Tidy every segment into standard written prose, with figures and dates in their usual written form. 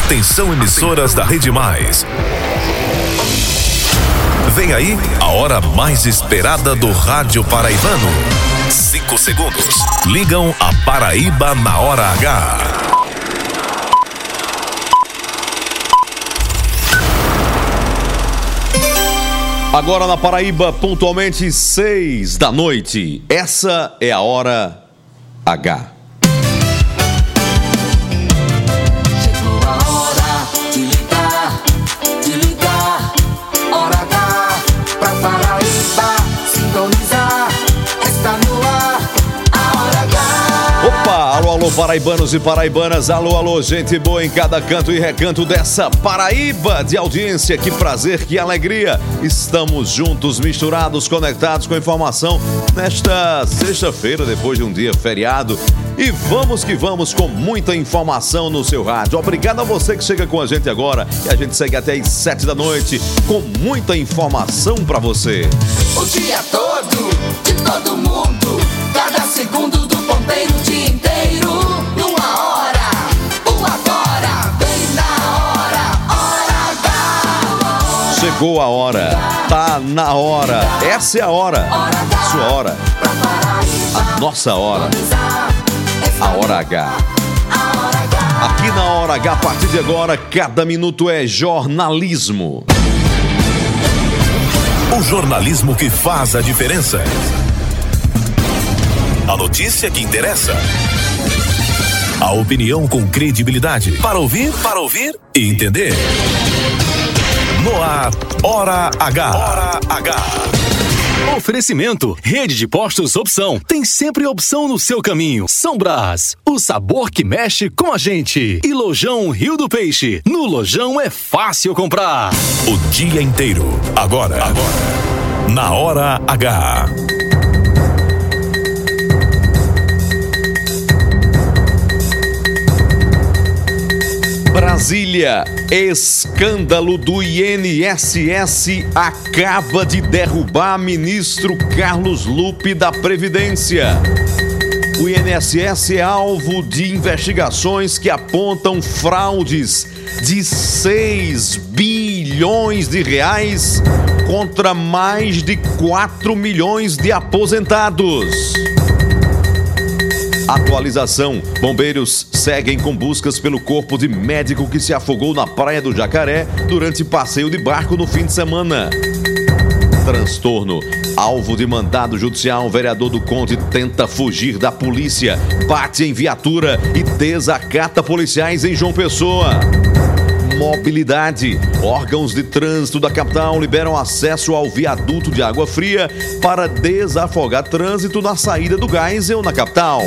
Atenção, emissoras da Rede Mais. Vem aí a hora mais esperada do rádio paraibano. 5 segundos. Ligam a Paraíba na hora H. Agora na Paraíba, pontualmente 6 da noite. Essa é a hora H. Chegou a hora de ligar, hora H pra Paraíba sintonizar. Está no ar, a hora H. Opa, alô, paraibanos e paraibanas, alô, gente boa em cada canto e recanto dessa Paraíba de audiência. Que prazer, que alegria. Estamos juntos, misturados, conectados com informação nesta sexta-feira, depois de um dia feriado. E vamos que vamos com muita informação no seu rádio. Obrigado a você que chega com a gente agora. E a gente segue até às 7 da noite com muita informação pra você. O dia todo, de todo mundo, cada segundo do ponteiro, o dia inteiro, numa hora, o agora, bem na hora H. Chegou a hora, tá na hora. Essa é a hora, sua hora, a nossa hora, a hora H. Aqui na hora H, a partir de agora, cada minuto é jornalismo. O jornalismo que faz a diferença. A notícia que interessa. A opinião com credibilidade. Para ouvir e entender. No ar, Hora H. Hora H. Oferecimento, Rede de Postos Opção. Tem sempre opção no seu caminho. São Brás, o sabor que mexe com a gente. E Lojão Rio do Peixe. No Lojão é fácil comprar. O dia inteiro. Agora. Na Hora H. Brasília, escândalo do INSS acaba de derrubar ministro Carlos Lupe da Previdência. O INSS é alvo de investigações que apontam fraudes de 6 bilhões de reais contra mais de 4 milhões de aposentados. Atualização: bombeiros seguem com buscas pelo corpo de médico que se afogou na Praia do Jacaré durante passeio de barco no fim de semana. Transtorno: alvo de mandado judicial, vereador do Conde tenta fugir da polícia, bate em viatura e desacata policiais em João Pessoa. Mobilidade: órgãos de trânsito da capital liberam acesso ao viaduto de Água Fria para desafogar trânsito na saída do Geisel na capital.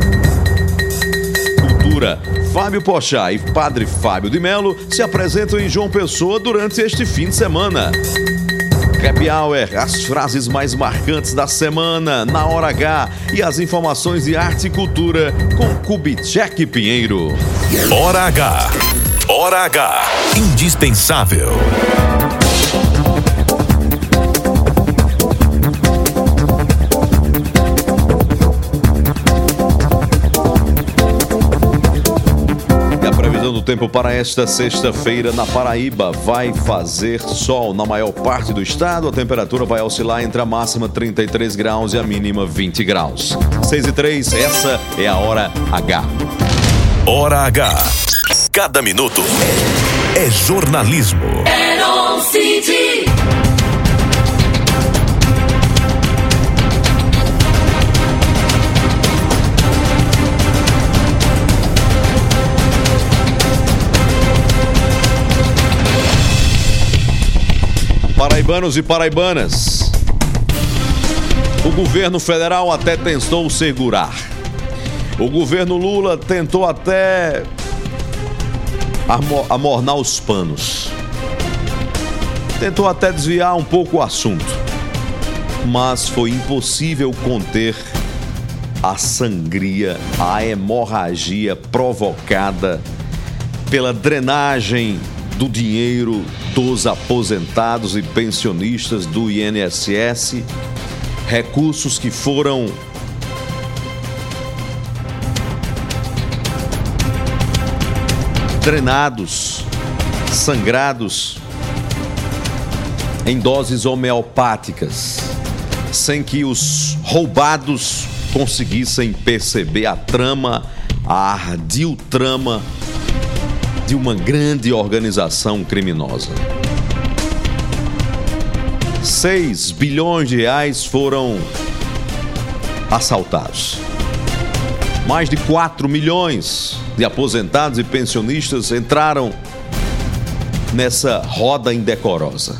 Cultura: Fábio Pochá e Padre Fábio de Melo se apresentam em João Pessoa durante este fim de semana. Happy Hour, as frases mais marcantes da semana na Hora H e as informações de arte e cultura com Kubitschek Pinheiro. Hora H. Hora H. Indispensável. E a previsão do tempo para esta sexta-feira na Paraíba: vai fazer sol na maior parte do estado. A temperatura vai oscilar entre a máxima 33 graus e a mínima 20 graus. 6:03, essa é a Hora H. Hora H. Cada minuto é jornalismo. City. Paraibanos e paraibanas, o governo federal até tentou segurar. O governo Lula tentou até amornar os panos. Tentou até desviar um pouco o assunto. Mas foi impossível conter a sangria, a hemorragia provocada pela drenagem do dinheiro dos aposentados e pensionistas do INSS, recursos que foram drenados, sangrados em doses homeopáticas, sem que os roubados conseguissem perceber a trama, a ardil trama de uma grande organização criminosa. 6 bilhões de reais foram assaltados. Mais de 4 milhões de aposentados e pensionistas entraram nessa roda indecorosa.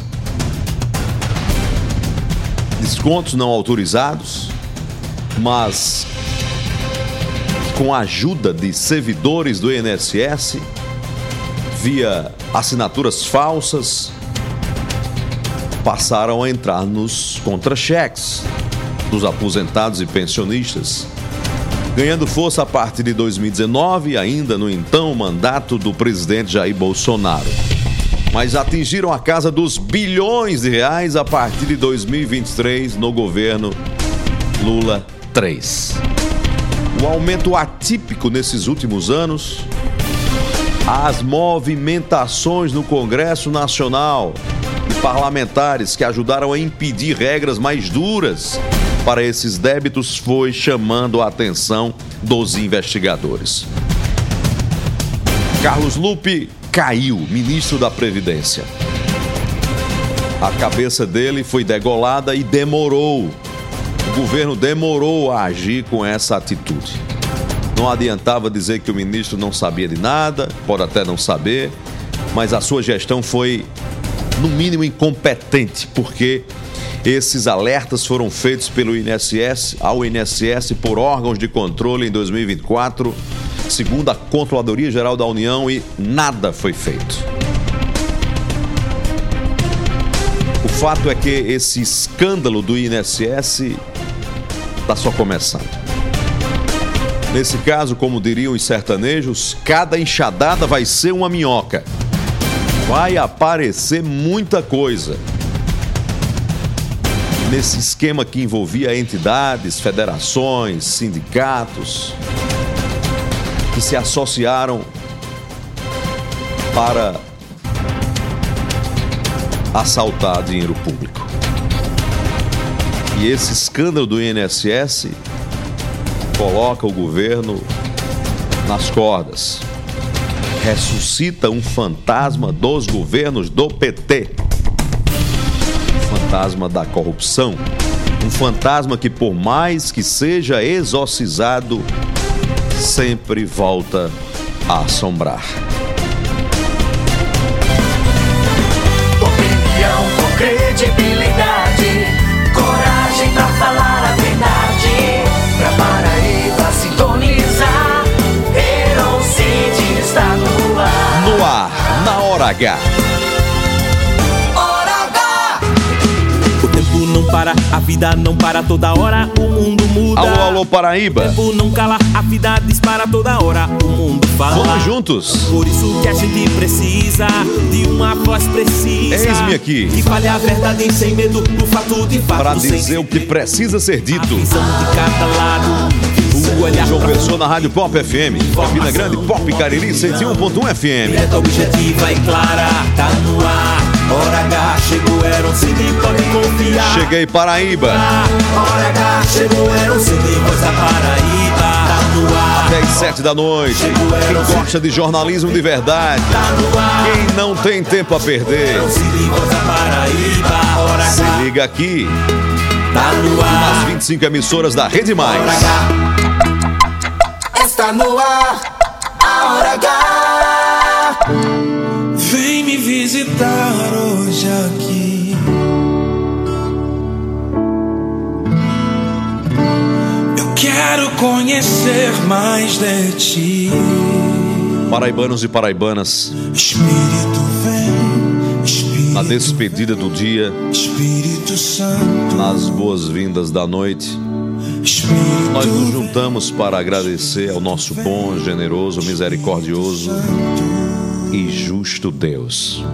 Descontos não autorizados, mas com a ajuda de servidores do INSS, via assinaturas falsas, passaram a entrar nos contra-cheques dos aposentados e pensionistas, ganhando força a partir de 2019, ainda no então mandato do presidente Jair Bolsonaro. Mas atingiram a casa dos bilhões de reais a partir de 2023 no governo Lula III. O aumento atípico nesses últimos anos, as movimentações no Congresso Nacional e parlamentares que ajudaram a impedir regras mais duras para esses débitos foi chamando a atenção dos investigadores. Carlos Lupe caiu, ministro da Previdência. A cabeça dele foi degolada e demorou. O governo demorou a agir com essa atitude. Não adiantava dizer que o ministro não sabia de nada, pode até não saber, mas a sua gestão foi, no mínimo, incompetente, porque esses alertas foram feitos pelo INSS, ao INSS por órgãos de controle em 2024, segundo a Controladoria Geral da União, e nada foi feito. O fato é que esse escândalo do INSS está só começando. Nesse caso, como diriam os sertanejos, cada enxadada vai ser uma minhoca. Vai aparecer muita coisa. Nesse esquema que envolvia entidades, federações, sindicatos, que se associaram para assaltar dinheiro público. E esse escândalo do INSS coloca o governo nas cordas. Ressuscita um fantasma dos governos do PT. Um fantasma da corrupção. Um fantasma que, por mais que seja exorcizado, sempre volta a assombrar. Opinião com credibilidade, coragem pra falar a verdade, pra Paraíba sintonizar, Heron City está no ar. No ar, na hora H. O tempo não para, a vida não para, toda hora o mundo muda. Alô, alô, Paraíba. O tempo não cala, a vida dispara, toda hora o mundo fala. Vamos juntos. Por isso que a gente precisa de uma voz precisa. Eis-me aqui. Que fale a verdade sem medo, do fato de fato. Para dizer o que precisa ser dito. A visão de cada lado. O olhar João Pessoa na Rádio Pop FM. Campina Grande, Pop Cariri, 101.1 FM. Direta, objetiva e clara, tá no ar. Hora H, chegou, Heron City, pode confiar. Cheguei, Paraíba. Hora H, chegou, Heron City, voz da Paraíba. Tá no ar. Até às 7 da noite. Quem gosta de jornalismo de verdade. Quem não tem tempo a perder. Heron City, voz da Paraíba. Hora Se H, liga aqui. tá no Nas ar. 25 emissoras da Rede Mais. Hora H, Está no ar, a Hora H. Vem me visitar hoje aqui. Eu quero conhecer mais de ti. Paraibanos e paraibanas, Espírito vem, Espírito na despedida do dia, vem, Espírito Santo, nas boas-vindas da noite, Espírito nós nos vem, juntamos para agradecer ao nosso bom, generoso, misericordioso e justo Deus.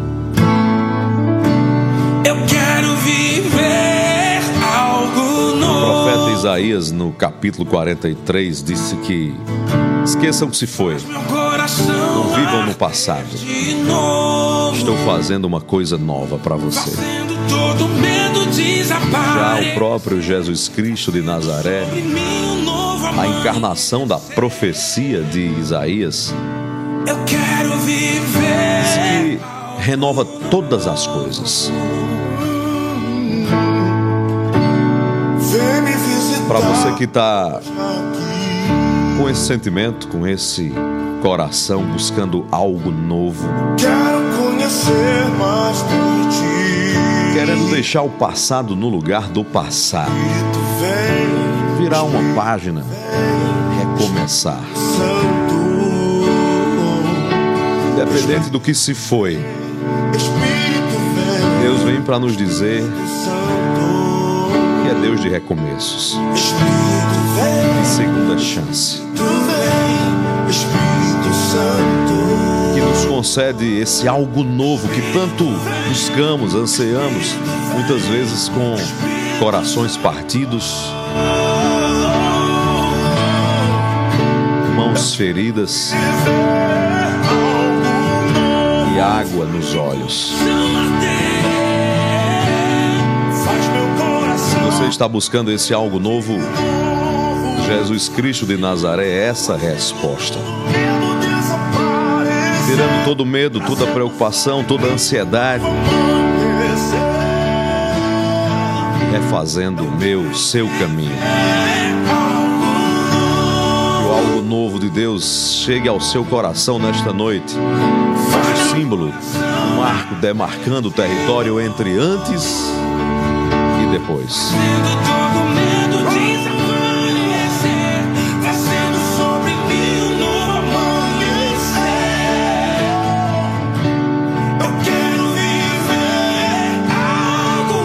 eu quero viver algo O novo. profeta Isaías, no capítulo 43, disse que esqueçam que se foi. Meu coração coração Não vivam no passado. de novo. Estou fazendo uma coisa nova para você. Fazendo todo medo Já desaparecer. o próprio Jesus Cristo de Nazaré, Em mim um novo a amor. encarnação da profecia de Isaías, Eu quero viver. que renova todas as coisas. Vem me visitar. Para você que está com esse sentimento, com esse coração buscando algo novo, Quero conhecer mais de ti. querendo deixar o passado no lugar do passado, Tu vem, virar uma página, recomeçar. Santo. Independente do que se foi, Espírito vem, Deus vem para nos dizer Santo. que é Deus de recomeços, Espírito vem, de segunda chance, tu vem, Espírito Santo. que nos concede esse algo novo que tanto buscamos, ansiamos, muitas vezes com corações partidos, mãos feridas e água nos olhos. Faz meu Se coração. você está buscando esse algo novo, Jesus Cristo de Nazaré é essa resposta. Medo desaparecer. Tirando todo medo, toda preocupação, toda ansiedade, refazendo o meu, seu caminho. Que o algo novo de Deus chegue ao seu coração nesta noite. Um símbolo, um marco demarcando o território entre antes e depois. Fazendo todo medo desaparecer. Fazendo sobre mim um novo amanhecer. Eu quero viver algo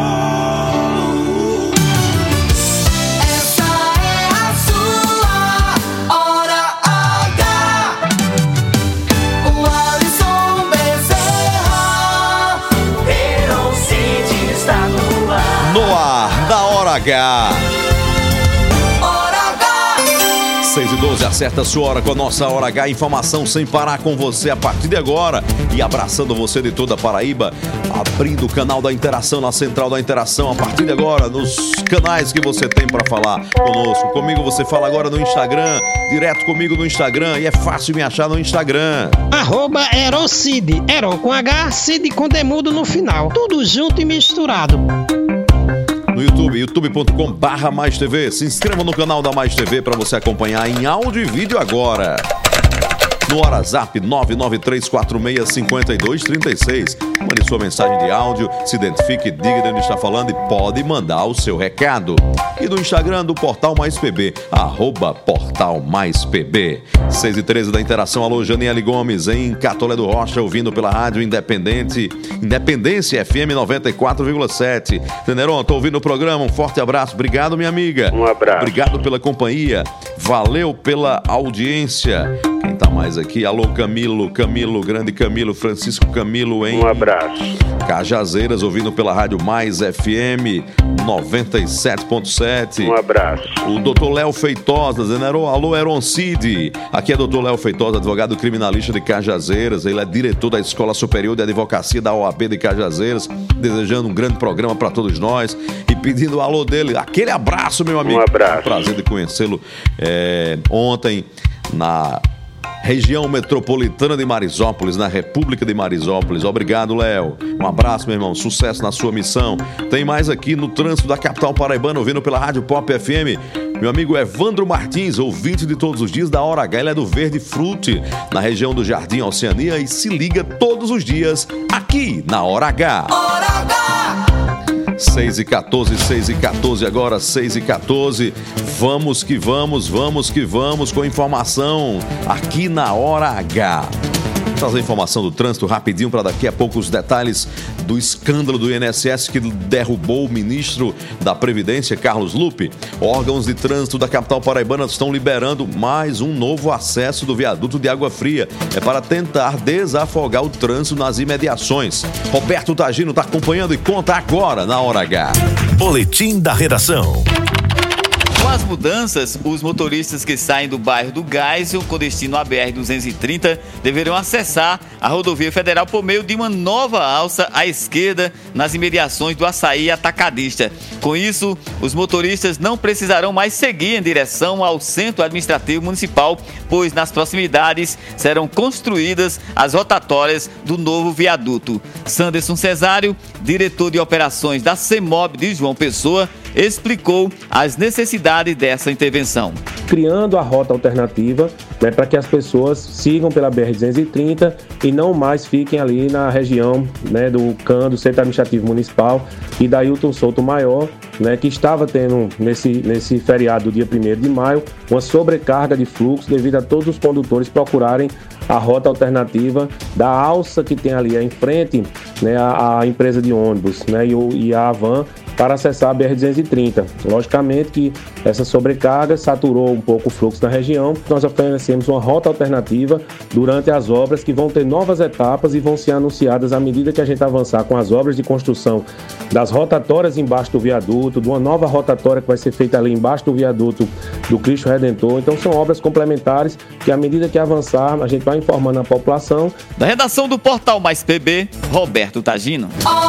novo. Essa é a sua hora H. O Alisson Bezerra, Heron City está no ar. No ar, da Hora H. Hora H. 6h12, acerta a sua hora com a nossa Hora H. Informação sem parar com você a partir de agora. E abraçando você de toda a Paraíba. Abrindo o canal da interação na Central da Interação a partir de agora. Nos canais que você tem para falar conosco. Comigo você fala agora no Instagram. Direto comigo no Instagram. E é fácil me achar no Instagram. @Herocid, Heron com H, Cid com demudo no final. Tudo junto e misturado. No YouTube, youtube.com/Mais TV. Se inscreva no canal da Mais TV para você acompanhar em áudio e vídeo agora. No WhatsApp 993465236. Mande sua mensagem de áudio, se identifique, diga de onde está falando e pode mandar o seu recado. E no Instagram do Portal Mais PB, @Portal Mais PB. 6h13 da interação. Alô, Janiele Gomes, em Catolé do Rocha, ouvindo pela Rádio Independência FM 94,7. Teneron, tô ouvindo o programa, um forte abraço. Obrigado, minha amiga. Um abraço. Obrigado pela companhia. Valeu pela audiência. Quem tá mais aqui? Alô, Camilo, grande Camilo, Francisco Camilo em Um abraço. Cajazeiras, ouvindo pela Rádio Mais FM 97.7. Um abraço. O doutor Léo Feitosa, dizendo, alô, Heron Cid. Aqui é doutor Léo Feitosa, advogado criminalista de Cajazeiras. Ele é diretor da Escola Superior de Advocacia da OAB de Cajazeiras, desejando um grande programa para todos nós e pedindo o alô dele. Aquele abraço, meu amigo. Um abraço. Prazer de conhecê-lo ontem na região metropolitana de Marisópolis, na República de Marisópolis. Obrigado, Léo. Um abraço, meu irmão. Sucesso na sua missão. Tem mais aqui no trânsito da capital paraibana, ouvindo pela Rádio Pop FM. Meu amigo Evandro Martins, ouvinte de todos os dias da Hora H. Ele é do Verde Frute, na região do Jardim Oceania, e se liga todos os dias aqui na Hora H. Hora H. 6h14 agora, 6h14. Vamos que vamos com informação aqui na Hora H. Trazer informação do trânsito rapidinho para daqui a pouco os detalhes do escândalo do INSS que derrubou o ministro da Previdência, Carlos Lupe. Órgãos de trânsito da capital paraibana estão liberando mais um novo acesso do viaduto de Água Fria. É para tentar desafogar o trânsito nas imediações. Roberto Tagino está acompanhando e conta agora na Hora H. Boletim da Redação. Com as mudanças, os motoristas que saem do bairro do Geisel com destino à BR-230 deverão acessar a rodovia federal por meio de uma nova alça à esquerda nas imediações do Açaí Atacadista. Com isso, os motoristas não precisarão mais seguir em direção ao Centro Administrativo Municipal, pois nas proximidades serão construídas as rotatórias do novo viaduto. Sanderson Cesário, diretor de operações da CEMOB de João Pessoa, explicou as necessidades dessa intervenção. Criando a rota alternativa, né, para que as pessoas sigam pela BR-230 e não mais fiquem ali na região, né, do CAN, do Centro Administrativo Municipal, e da Hilton Souto Maior, né, que estava tendo nesse feriado do dia 1º de maio uma sobrecarga de fluxo devido a todos os condutores procurarem a rota alternativa da alça que tem ali em frente, né, a empresa de ônibus, né, e a Avan, para acessar a BR-230. Logicamente que essa sobrecarga saturou um pouco o fluxo na região. Nós oferecemos uma rota alternativa durante as obras, que vão ter novas etapas e vão ser anunciadas à medida que a gente avançar com as obras de construção das rotatórias embaixo do viaduto, de uma nova rotatória que vai ser feita ali embaixo do viaduto do Cristo Redentor. Então são obras complementares que, à medida que avançar, a gente vai informando a população. Da redação do Portal Mais PB, Roberto Tagino.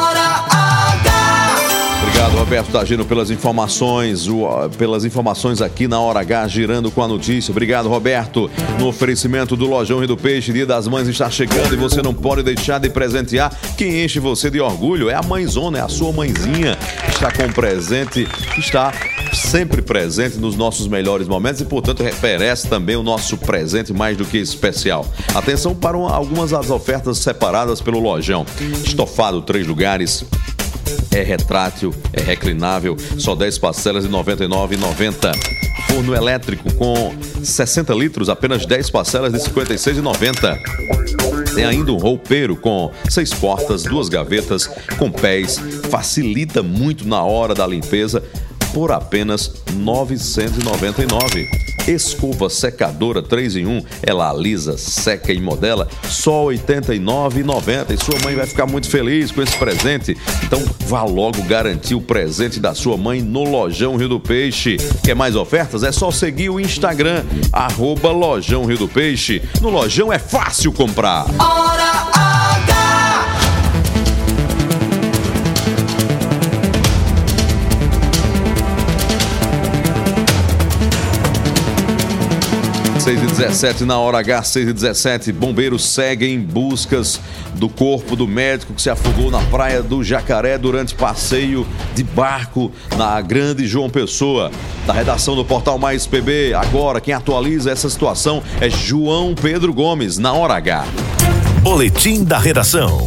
Obrigado, Roberto Tagino, pelas informações aqui na Hora H, girando com a notícia. Obrigado, Roberto. No oferecimento do Lojão Rio do Peixe, Dia das Mães está chegando e você não pode deixar de presentear. Quem enche você de orgulho é a mãezona, é a sua mãezinha. Está com presente, está sempre presente nos nossos melhores momentos e, portanto, merece também o nosso presente mais do que especial. Atenção para algumas das ofertas separadas pelo Lojão. Estofado 3 lugares. É retrátil, é reclinável, só 10 parcelas de R$ 99,90. Forno elétrico com 60 litros, apenas 10 parcelas de R$ 56,90. Tem ainda um roupeiro com 6 portas, 2 gavetas, com pés, facilita muito na hora da limpeza, por apenas R$ 999. Escova secadora 3 em 1, ela alisa, seca e modela, só R$ 89,90. E sua mãe vai ficar muito feliz com esse presente. Então vá logo garantir o presente da sua mãe no Lojão Rio do Peixe. Quer mais ofertas? É só seguir o Instagram, @Lojão Rio do Peixe. No Lojão é fácil comprar. Hora H. 6h17 na Hora H, 6h17. Bombeiros seguem buscas do corpo do médico que se afogou na praia do Jacaré durante passeio de barco na Grande João Pessoa. Da redação do Portal Mais PB, agora quem atualiza essa situação é João Pedro Gomes, na Hora H. Boletim da redação.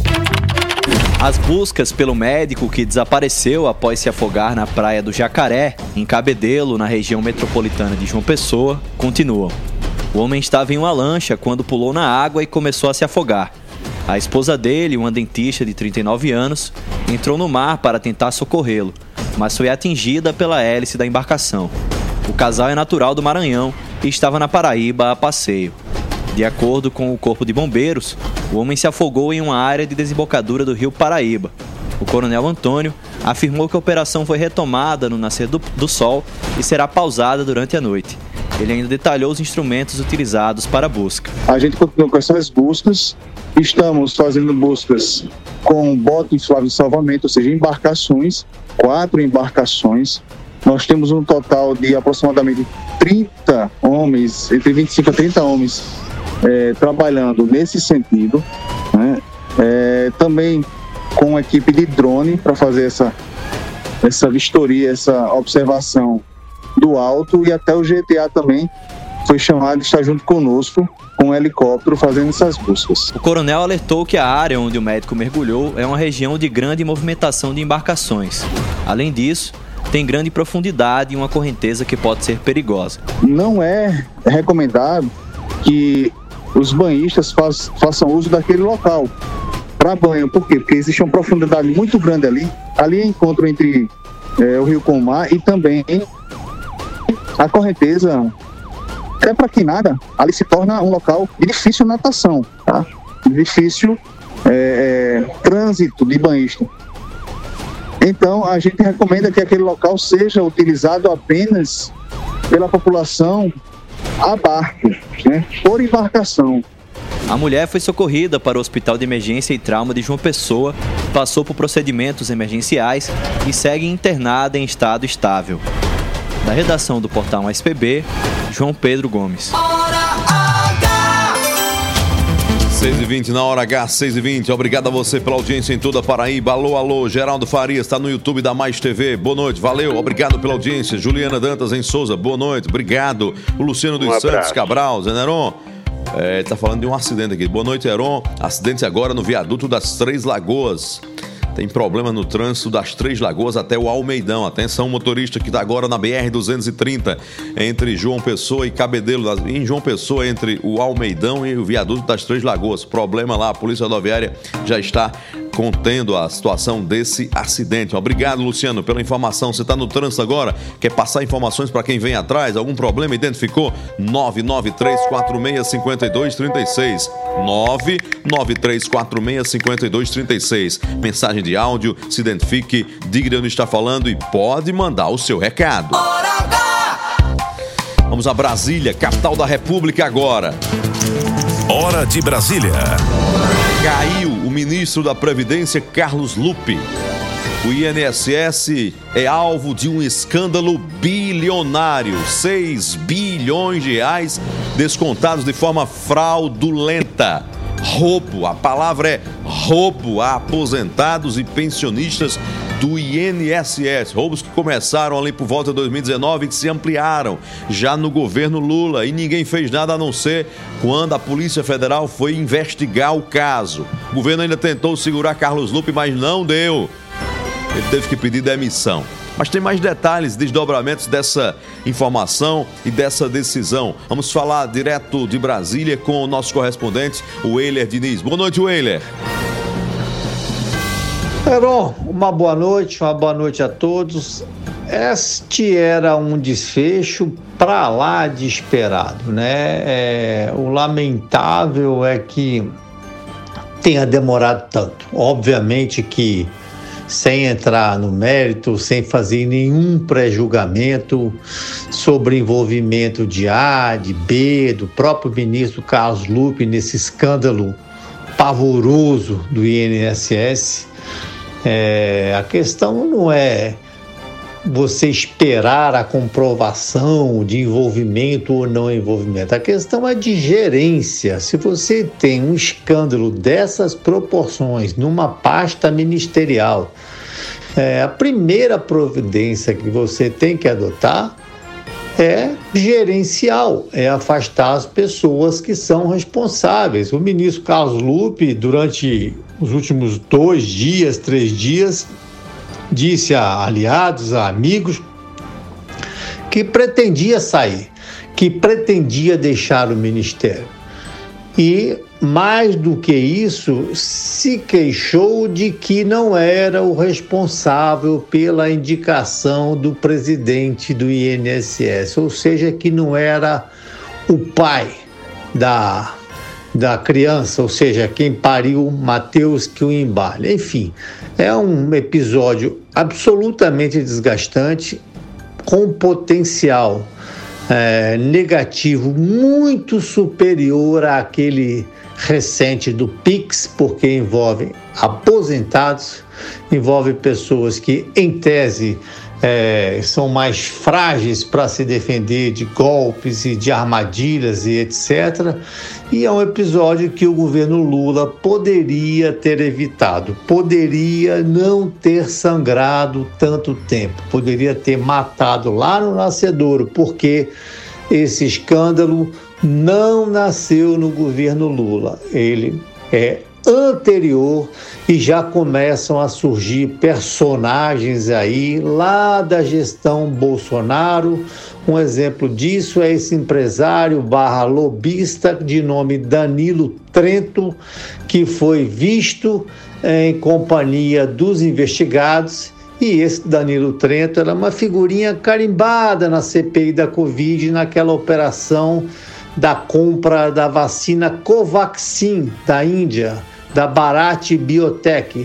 As buscas pelo médico que desapareceu após se afogar na praia do Jacaré, em Cabedelo, na região metropolitana de João Pessoa, continuam. O homem estava em uma lancha quando pulou na água e começou a se afogar. A esposa dele, uma dentista de 39 anos, entrou no mar para tentar socorrê-lo, mas foi atingida pela hélice da embarcação. O casal é natural do Maranhão e estava na Paraíba a passeio. De acordo com o Corpo de Bombeiros, o homem se afogou em uma área de desembocadura do rio Paraíba. O coronel Antônio afirmou que a operação foi retomada no nascer do sol e será pausada durante a noite. Ele ainda detalhou os instrumentos utilizados para a busca. A gente continua com essas buscas. Estamos fazendo buscas com bote inflável de salvamento, ou seja, embarcações, 4 embarcações. Nós temos um total de aproximadamente 30 homens, entre 25 a 30 homens, trabalhando nesse sentido, né? Também com uma equipe de drone para fazer essa vistoria, essa observação do alto, e até o GTA também foi chamado e está junto conosco com um helicóptero fazendo essas buscas. O coronel alertou que a área onde o médico mergulhou é uma região de grande movimentação de embarcações. Além disso, tem grande profundidade e uma correnteza que pode ser perigosa. Não é recomendado que os banhistas façam uso daquele local para banho. Por quê? Porque existe uma profundidade muito grande ali. Ali é encontro entre o rio com o mar, e também a correnteza, até para que nada, ali se torna um local de difícil natação, tá? Difícil trânsito de banhista. Então a gente recomenda que aquele local seja utilizado apenas pela população a barco, né, por embarcação. A mulher foi socorrida para o Hospital de Emergência e Trauma de João Pessoa, passou por procedimentos emergenciais e segue internada em estado estável. Da redação do Portal SPB, João Pedro Gomes. 6h20 na hora H, 6h20. Obrigado a você pela audiência em toda a Paraíba. Alô, alô, Geraldo Farias, está no YouTube da Mais TV. Boa noite, valeu, obrigado pela audiência. Juliana Dantas em Souza, boa noite, obrigado. O Luciano dos Santos Cabral, Zé Neron. Tá falando de um acidente aqui. Boa noite, Heron. Acidente agora no viaduto das Três Lagoas. Tem problema no trânsito das Três Lagoas até o Almeidão. Atenção, motorista que está agora na BR-230, entre João Pessoa e Cabedelo. Em João Pessoa, entre o Almeidão e o viaduto das Três Lagoas. Problema lá, a Polícia Rodoviária já está contendo a situação desse acidente. Obrigado, Luciano, pela informação. Você está no trânsito agora? Quer passar informações para quem vem atrás? Algum problema? Identificou? 993465236. 993465236. Mensagem de áudio, se identifique, diga de onde está falando e pode mandar o seu recado. Vamos a Brasília, capital da República agora. Hora de Brasília. Caiu o ministro da Previdência, Carlos Lupe. O INSS é alvo de um escândalo bilionário. 6 bilhões de reais descontados de forma fraudulenta. Roubo, a palavra é roubo a aposentados e pensionistas do INSS. Roubos que começaram ali por volta de 2019 e que se ampliaram já no governo Lula. E ninguém fez nada a não ser quando a Polícia Federal foi investigar o caso. O governo ainda tentou segurar Carlos Lupe, mas não deu. Ele teve que pedir demissão. Mas tem mais detalhes, desdobramentos dessa informação e dessa decisão. Vamos falar direto de Brasília com o nosso correspondente, o Eiler Diniz. Boa noite, Eiler. Heron, uma boa noite a todos. Este era um desfecho para lá de esperado, né? O lamentável é que tenha demorado tanto. Obviamente que, sem entrar no mérito, sem fazer nenhum pré-julgamento sobre envolvimento de A, de B, do próprio ministro Carlos Lupe nesse escândalo pavoroso do INSS, a questão não é você esperar a comprovação de envolvimento ou não envolvimento. A questão é de gerência. Se você tem um escândalo dessas proporções numa pasta ministerial, a primeira providência que você tem que adotar é gerencial, é afastar as pessoas que são responsáveis. O ministro Carlos Lupe, durante os últimos 2 dias, 3 dias, disse a aliados, a amigos, que pretendia sair, que pretendia deixar o ministério. E, mais do que isso, se queixou de que não era o responsável pela indicação do presidente do INSS, ou seja, que não era o pai da criança, ou seja, quem pariu Mateus Quimbale. Enfim, é um episódio absolutamente desgastante, com potencial negativo muito superior àquele recente do PIX, porque envolve aposentados, envolve pessoas que, em tese, são mais frágeis para se defender de golpes e de armadilhas e etc. E é um episódio que o governo Lula poderia ter evitado, poderia não ter sangrado tanto tempo, poderia ter matado lá no nascedouro, porque esse escândalo não nasceu no governo Lula, ele é anterior e já começam a surgir personagens aí lá da gestão Bolsonaro. Um exemplo disso é esse empresário / lobista de nome Danilo Trento, que foi visto em companhia dos investigados. E esse Danilo Trento era uma figurinha carimbada na CPI da Covid, naquela operação da compra da vacina Covaxin da Índia, da Bharat Biotech,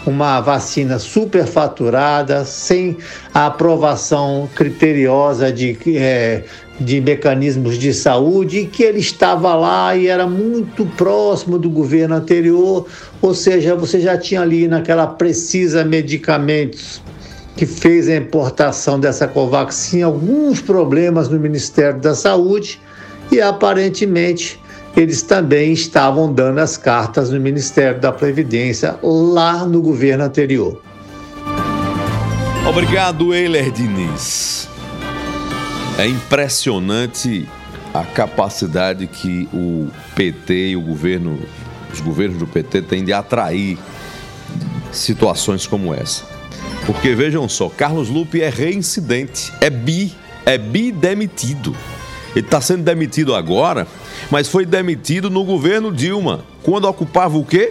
uma vacina superfaturada, sem a aprovação criteriosa de mecanismos de saúde, e que ele estava lá e era muito próximo do governo anterior, ou seja, você já tinha ali naquela Precisa Medicamentos, que fez a importação dessa Covaxin, alguns problemas no Ministério da Saúde, e aparentemente eles também estavam dando as cartas no Ministério da Previdência lá no governo anterior. Obrigado, Eiler Diniz. É impressionante a capacidade que o PT e os governos do PT têm de atrair situações como essa. Porque vejam só, Carlos Lupe é reincidente, é bi-demitido. Ele está sendo demitido agora, mas foi demitido no governo Dilma, quando ocupava o quê?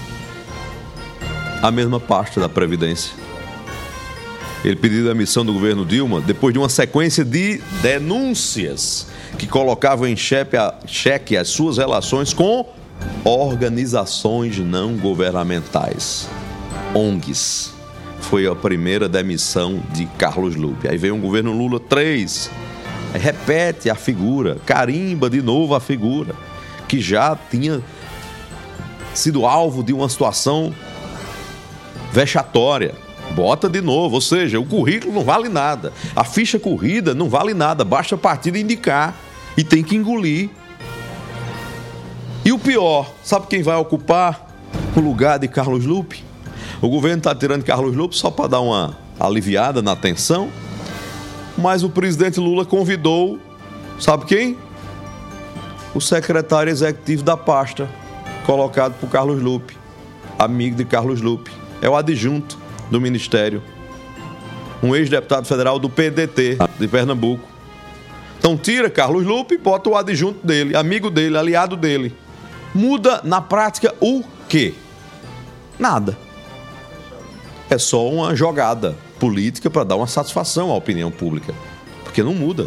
A mesma pasta da Previdência. Ele pediu demissão do governo Dilma depois de uma sequência de denúncias que colocavam em xeque as suas relações com organizações não governamentais, ONGs. Foi a primeira demissão de Carlos Lupe. Aí veio um governo Lula 3, aí repete a figura, carimba de novo a figura, que já tinha sido alvo de uma situação vexatória. Bota de novo, ou seja, o currículo não vale nada. A ficha corrida não vale nada, basta a partida indicar e tem que engolir. E o pior, sabe quem vai ocupar o lugar de Carlos Lupe? O governo está tirando Carlos Lupe só para dar uma aliviada na tensão, mas o presidente Lula convidou, sabe quem? O secretário executivo da pasta, colocado por Carlos Lupe, amigo de Carlos Lupe, é o adjunto do Ministério, um ex-deputado federal do PDT de Pernambuco. Então tira Carlos Lupe e bota o adjunto dele, amigo dele, aliado dele. Muda na prática o quê? Nada. É só uma jogada política para dar uma satisfação à opinião pública, porque não muda.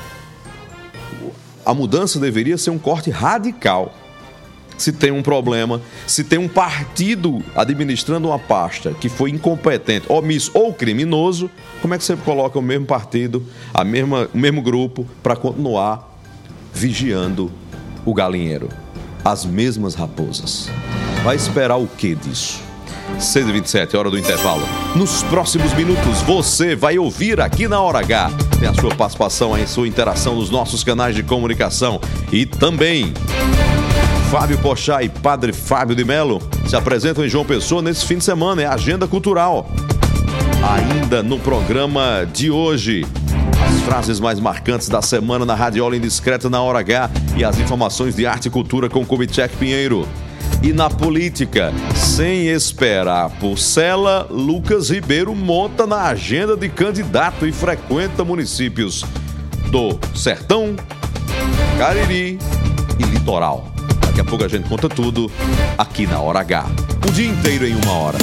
A mudança deveria ser um corte radical. Se tem um problema, se tem um partido administrando uma pasta que foi incompetente, omisso ou criminoso, como é que você coloca o mesmo partido, o mesmo grupo, para continuar vigiando o galinheiro? As mesmas raposas. Vai esperar o que disso? 6h27, hora do intervalo. Nos próximos minutos, você vai ouvir aqui na Hora H. Tem a sua participação aí, sua interação nos nossos canais de comunicação. E também Fábio Pochá e Padre Fábio de Melo se apresentam em João Pessoa nesse fim de semana. É a agenda cultural. Ainda no programa de hoje, as frases mais marcantes da semana na Radiola Indiscreta na Hora H e as informações de arte e cultura com Kubitschek Pinheiro. E na política, sem esperar por Cela, Lucas Ribeiro monta na agenda de candidato e frequenta municípios do Sertão, Cariri e Litoral. Daqui a pouco a gente conta tudo aqui na Hora H. O dia inteiro em uma hora.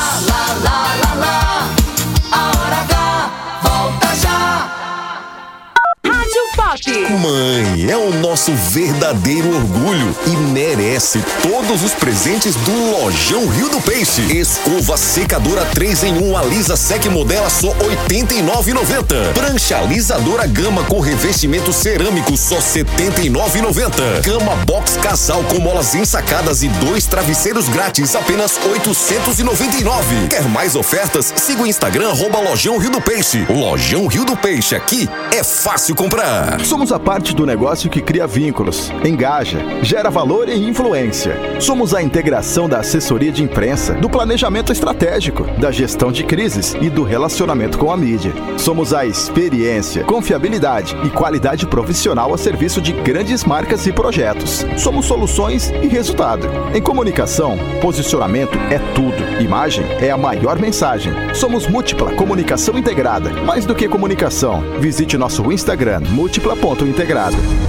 A Hora H volta já. Rádio Pop. Mãe é o nosso verdadeiro orgulho e merece todos os presentes do Lojão Rio do Peixe. Escova secadora 3 em 1 Alisa Sec Modela só R$ 89,90. Prancha alisadora Gama com revestimento cerâmico só R$ 79,90. Cama box casal com molas ensacadas e 2 travesseiros grátis apenas R$ 899. Quer mais ofertas? Siga o Instagram @Lojão Rio do Peixe. Lojão Rio do Peixe, aqui é fácil comprar. Somos a parte do negócio que cria vínculos, engaja, gera valor e influência. Somos a integração da assessoria de imprensa, do planejamento estratégico, da gestão de crises e do relacionamento com a mídia. Somos a experiência, confiabilidade e qualidade profissional a serviço de grandes marcas e projetos. Somos soluções e resultado. Em comunicação, posicionamento é tudo. Imagem é a maior mensagem. Somos Múltipla Comunicação Integrada. Mais do que comunicação, visite nosso Instagram, múltipla.integrada.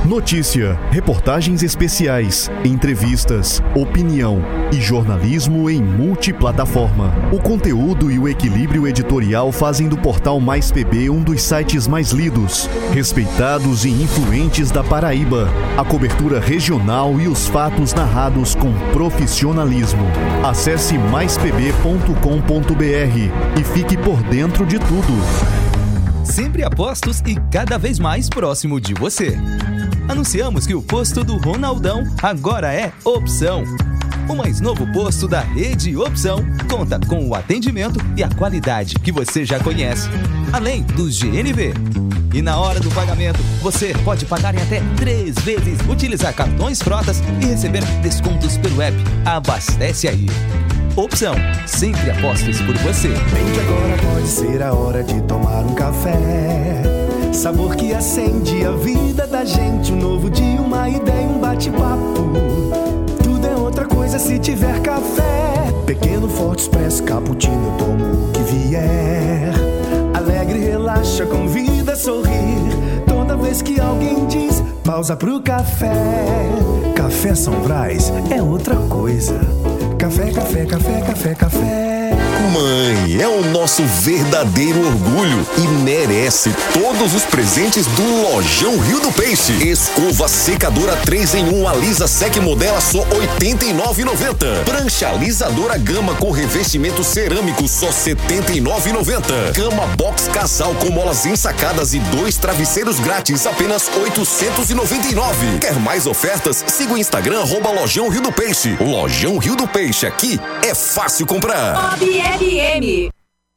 Notícia, reportagens especiais, entrevistas, opinião e jornalismo em multiplataforma. O conteúdo e o equilíbrio editorial fazem do portal Mais PB um dos sites mais lidos, respeitados e influentes da Paraíba. A cobertura regional e os fatos narrados com profissionalismo. Acesse maispb.com.br e fique por dentro de tudo. Sempre a postos e cada vez mais próximo de você. Anunciamos que o posto do Ronaldão agora é Opção. O mais novo posto da rede Opção conta com o atendimento e a qualidade que você já conhece, além dos GNV. E na hora do pagamento, você pode pagar em até 3 vezes, utilizar cartões frotas e receber descontos pelo app Abastece Aí. Opção, sempre apostos por você. Bem que agora pode ser a hora de tomar um café. Sabor que acende a vida da gente. Um novo dia, uma ideia, um bate-papo. Tudo é outra coisa se tiver café. Pequeno, forte, expresso, cappuccino, eu tomo o que vier. Alegre, relaxa, convida a sorrir. Toda vez que alguém diz pausa pro café. Café São Brás é outra coisa. Café, café, café, café, café. Mãe, é o nosso verdadeiro orgulho e merece todos os presentes do Lojão Rio do Peixe. Escova secadora 3 em 1 Alisa Sec Modela só R$ 89,90. Prancha alisadora Gama com revestimento cerâmico só R$ 79,90. Cama box casal com molas ensacadas e 2 travesseiros grátis apenas R$ 899. Quer mais ofertas? Siga o Instagram @Lojão Rio do Peixe. Lojão Rio do Peixe, aqui é fácil comprar. FM.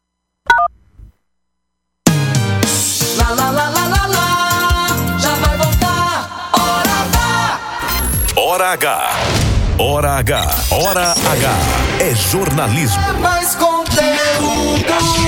Lá, lá, lá, lá, lá, lá. Já vai voltar. Hora H. Hora H. Hora H. Hora H. É jornalismo. É mais conteúdo.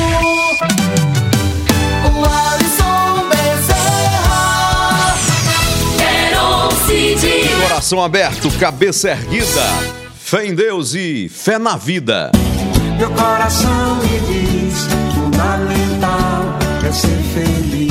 O Alisson Bezerra. Quero Cid. Coração aberto, cabeça erguida. Fé em Deus e fé na vida. Meu coração me diz, fundamental é ser feliz.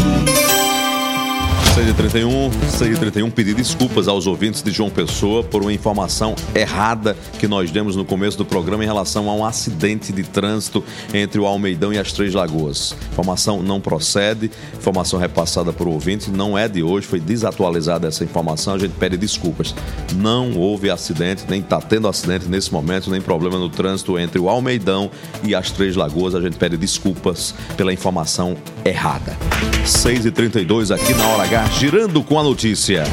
6h31, pedir desculpas aos ouvintes de João Pessoa por uma informação errada que nós demos no começo do programa em relação a um acidente de trânsito entre o Almeidão e as Três Lagoas. Informação não procede, informação repassada por ouvinte, não é de hoje, foi desatualizada essa informação, a gente pede desculpas. Não houve acidente, nem está tendo acidente nesse momento, nem problema no trânsito entre o Almeidão e as Três Lagoas, a gente pede desculpas pela informação errada. 6h32 aqui na Hora H, girando com a notícia.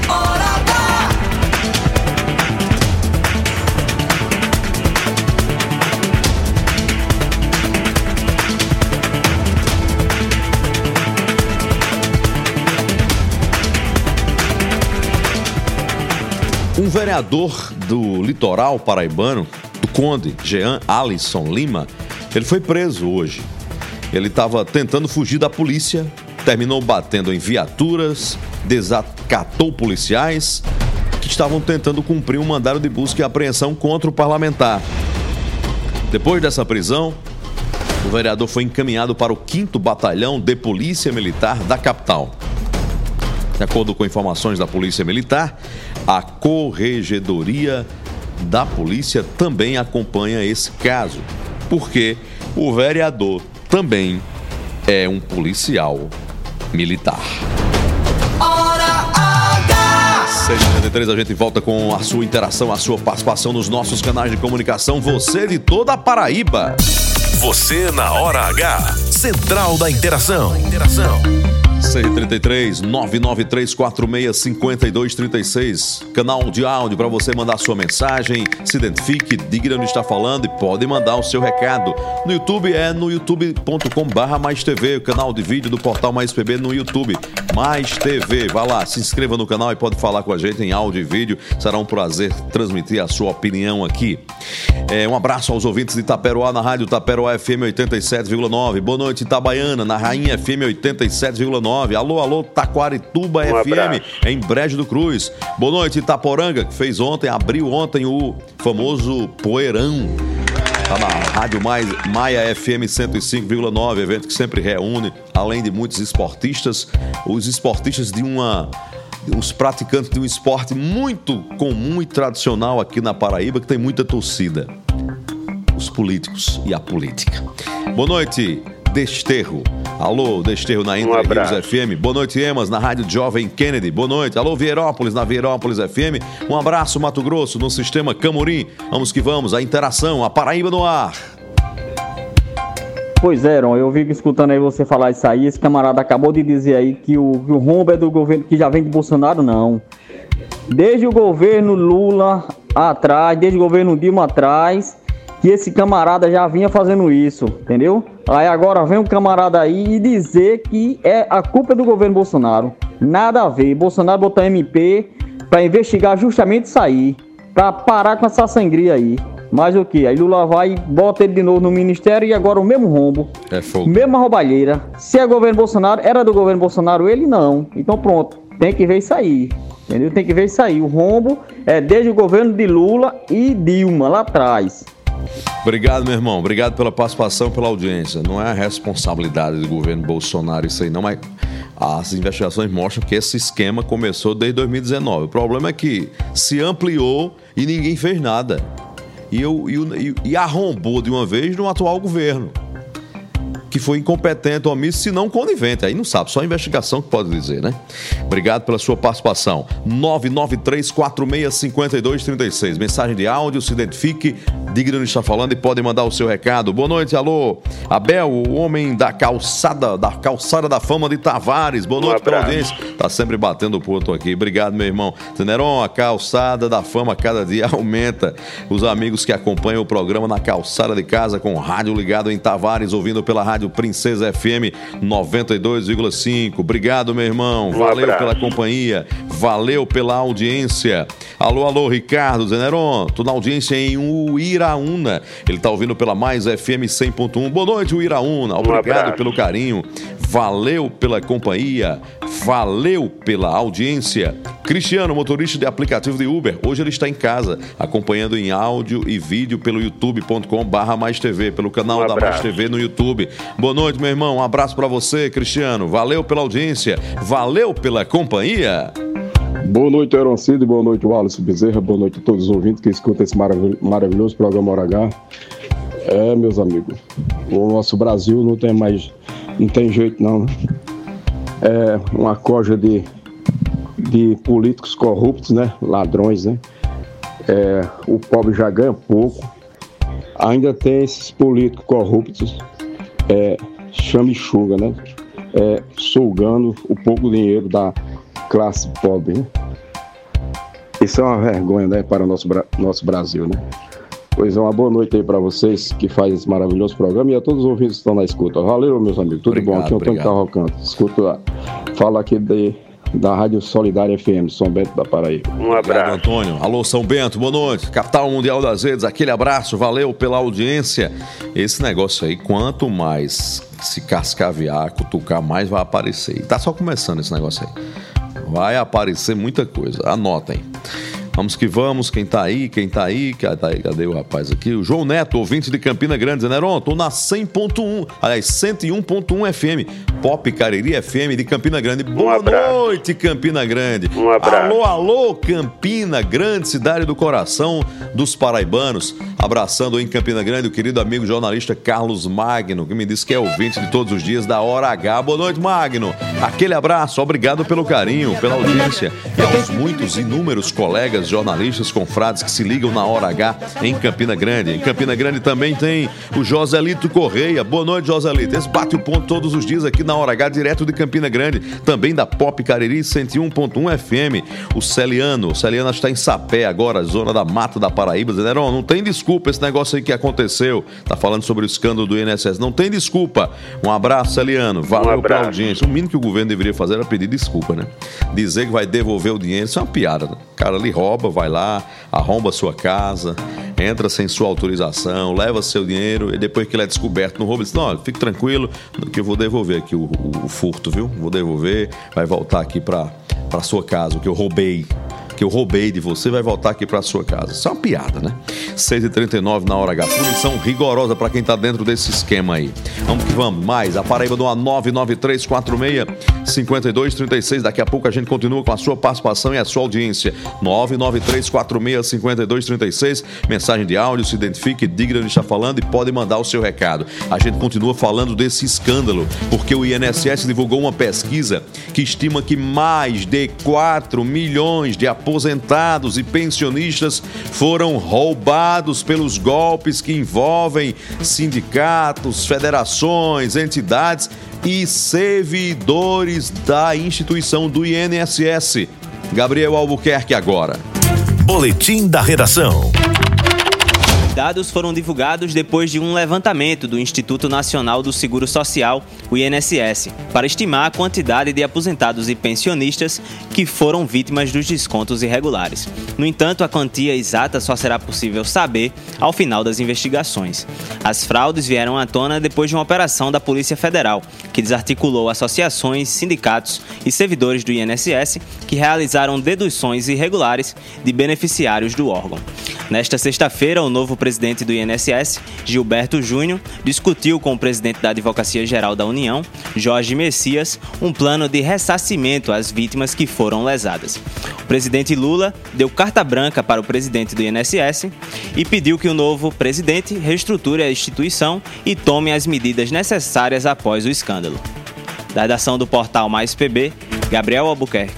Um vereador do litoral paraibano, do Conde, Jean Alisson Lima, ele foi preso hoje. Ele estava tentando fugir da polícia, terminou batendo em viaturas, desacatou policiais que estavam tentando cumprir um mandado de busca e apreensão contra o parlamentar. Depois dessa prisão, o vereador foi encaminhado para o 5º Batalhão de Polícia Militar da capital. De acordo com informações da Polícia Militar, a Corregedoria da Polícia também acompanha esse caso, porque o vereador também é um policial militar. Hora H. 6h33, a gente volta com a sua interação, a sua participação nos nossos canais de comunicação. Você de toda a Paraíba. Você na Hora H. Central da Interação. 6h33, 993465236, canal de áudio para você mandar sua mensagem, se identifique, diga onde está falando e pode mandar o seu recado. No YouTube é no youtube.com/MaisTV, o canal de vídeo do portal Mais PB no YouTube, Mais TV. Vá lá, se inscreva no canal e pode falar com a gente em áudio e vídeo. Será um prazer transmitir a sua opinião aqui. Um abraço aos ouvintes de Itaperoá na rádio Itaperoá FM 87,9. Boa noite, Itabaiana, na Rainha FM 87,9. Alô, alô, Taquarituba FM, em Brejo do Cruz. Boa noite, Itaporanga, que fez ontem, abriu ontem o famoso Poeirão. Tá na Rádio Maia FM 105,9, evento que sempre reúne, além de muitos esportistas, os esportistas de uma os praticantes de um esporte muito comum e tradicional aqui na Paraíba, que tem muita torcida. Os políticos e a política. Boa noite, Desterro. Alô, Desterro na Entre Rios FM. Boa noite, Emas, na Rádio Jovem Kennedy. Boa noite. Alô, Vieirópolis, na Vieirópolis FM. Um abraço, Mato Grosso, no Sistema Camorim. Vamos que vamos, a interação, a Paraíba no ar. Pois é, Heron, eu vivo escutando aí você falar isso aí. Esse camarada acabou de dizer aí que o rombo é do governo que já vem de Bolsonaro, não. Desde o governo Lula atrás, desde o governo Dilma atrás, que esse camarada já vinha fazendo isso, entendeu? Aí agora vem um camarada aí e dizer que a culpa é do governo Bolsonaro. Nada a ver. Bolsonaro botou MP pra investigar justamente isso aí, pra parar com essa sangria aí. Mas o que? Aí Lula vai e bota ele de novo no ministério e agora o mesmo rombo. É fogo. Mesma roubalheira. Se é governo Bolsonaro, era do governo Bolsonaro, ele não. Então pronto, tem que ver isso aí. Entendeu? Tem que ver isso aí. O rombo é desde o governo de Lula e Dilma, lá atrás. Obrigado, meu irmão. Obrigado pela participação, pela audiência. Não é a responsabilidade do governo Bolsonaro isso aí, não, mas as investigações mostram que esse esquema começou desde 2019. O problema é que se ampliou e ninguém fez nada. E arrombou de uma vez no atual governo, que foi incompetente, omisso, se não conivente. Aí não sabe, só a investigação que pode dizer, né? Obrigado pela sua participação. 993465236. Mensagem de áudio, se identifique, diga de onde está falando e pode mandar o seu recado. Boa noite, alô. Abel, o homem da calçada da fama de Tavares. Boa noite pela audiência. Tá sempre batendo o ponto aqui. Obrigado, meu irmão. Teneron, a calçada da fama cada dia aumenta. Os amigos que acompanham o programa na calçada de casa com o rádio ligado em Tavares, ouvindo pela rádio Princesa FM 92,5. Obrigado, meu irmão. Valeu pela companhia. Valeu pela audiência. Alô, Ricardo Zeneron. Tô na audiência em Uiraúna. Ele tá ouvindo pela Mais FM 100.1. Boa noite, Uiraúna. Obrigado pelo carinho. Valeu pela companhia. Valeu pela audiência. Cristiano, motorista de aplicativo de Uber. Hoje ele está em casa, acompanhando em áudio e vídeo pelo youtube.com/MaisTV, pelo canal da Mais TV no YouTube. Boa noite, meu irmão. Um abraço pra você, Cristiano. Valeu pela audiência. Valeu pela companhia. Boa noite, Heron Cid. Boa noite, Wallace Bezerra. Boa noite a todos os ouvintes que escutam esse maravilhoso programa Hora H. Meus amigos, o nosso Brasil não tem jeito não, né? É uma coja de políticos corruptos, né? Ladrões, né? O pobre já ganha pouco. Ainda tem esses políticos corruptos, chamichuga, né? Sugando o pouco dinheiro da classe pobre, né? Isso é uma vergonha, né? Para o nosso Brasil, né? Pois é, uma boa noite aí para vocês que fazem esse maravilhoso programa e a todos os ouvintes que estão na escuta. Valeu, meus amigos. Tudo bom? Aqui é o Antônio Cavalcante. Escuta, fala aqui da Rádio Solidária FM, São Bento da Paraíba. Um abraço. Obrigado, Antônio. Alô, São Bento, boa noite. Capital Mundial das Redes, aquele abraço. Valeu pela audiência. Esse negócio aí, quanto mais se cascaviar, cutucar, mais vai aparecer. E tá só começando esse negócio aí. Vai aparecer muita coisa. Anotem. Vamos que vamos, quem tá aí? Cadê o rapaz aqui? O João Neto, ouvinte de Campina Grande, Zeneron, tô na 100.1, aliás, 101.1 FM, Pop Cariri FM de Campina Grande. Boa noite, Campina Grande. Um abraço. Alô, Campina Grande, cidade do coração dos paraibanos. Abraçando em Campina Grande o querido amigo jornalista Carlos Magno, que me disse que é ouvinte de todos os dias da Hora H. Boa noite, Magno. Aquele abraço, obrigado pelo carinho, pela audiência e aos muitos inúmeros colegas jornalistas, confrades que se ligam na Hora H em Campina Grande. Em Campina Grande também tem o Joselito Correia. Boa noite, Joselito. Esse bate o ponto todos os dias aqui na Hora H, direto de Campina Grande. Também da Pop Cariri 101.1 FM. O Celiano está em Sapé agora, zona da Mata da Paraíba. Zeneron, não tem desculpa esse negócio aí que aconteceu. Tá falando sobre o escândalo do INSS. Não tem desculpa. Um abraço, Celiano. Valeu pela audiência. O mínimo que o governo deveria fazer era pedir desculpa, né? Dizer que vai devolver o dinheiro, isso é uma piada, né? O cara ali rouba, vai lá, arromba a sua casa, entra sem sua autorização, leva seu dinheiro e depois que ele é descoberto no roubo, ele diz, não, fique tranquilo que eu vou devolver aqui o furto, viu? Vou devolver, vai voltar aqui pra sua casa, o que eu roubei. que eu roubei de você vai voltar aqui para sua casa. Isso é uma piada, né? 6h39 na hora H. Punição rigorosa para quem tá dentro desse esquema aí. Vamos que vamos. Mais, a Paraíba do 99346-5236. Daqui a pouco a gente continua com a sua participação e a sua audiência. 99346-5236. Mensagem de áudio, se identifique, diga onde está falando e pode mandar o seu recado. A gente continua falando desse escândalo, porque o INSS divulgou uma pesquisa que estima que mais de 4 milhões de aposentados e pensionistas foram roubados pelos golpes que envolvem sindicatos, federações, entidades e servidores da instituição do INSS. Gabriel Albuquerque agora. Boletim da Redação. Dados foram divulgados depois de um levantamento do Instituto Nacional do Seguro Social, o INSS, para estimar a quantidade de aposentados e pensionistas que foram vítimas dos descontos irregulares. No entanto, a quantia exata só será possível saber ao final das investigações. As fraudes vieram à tona depois de uma operação da Polícia Federal, que desarticulou associações, sindicatos e servidores do INSS que realizaram deduções irregulares de beneficiários do órgão. Nesta sexta-feira, o novo presidente do INSS, Gilberto Júnior, discutiu com o presidente da Advocacia Geral da União, Jorge Messias, um plano de ressarcimento às vítimas que foram lesadas. O presidente Lula deu carta branca para o presidente do INSS e pediu que o novo presidente reestruture a instituição e tome as medidas necessárias após o escândalo. Da redação do portal Mais PB, Gabriel Albuquerque.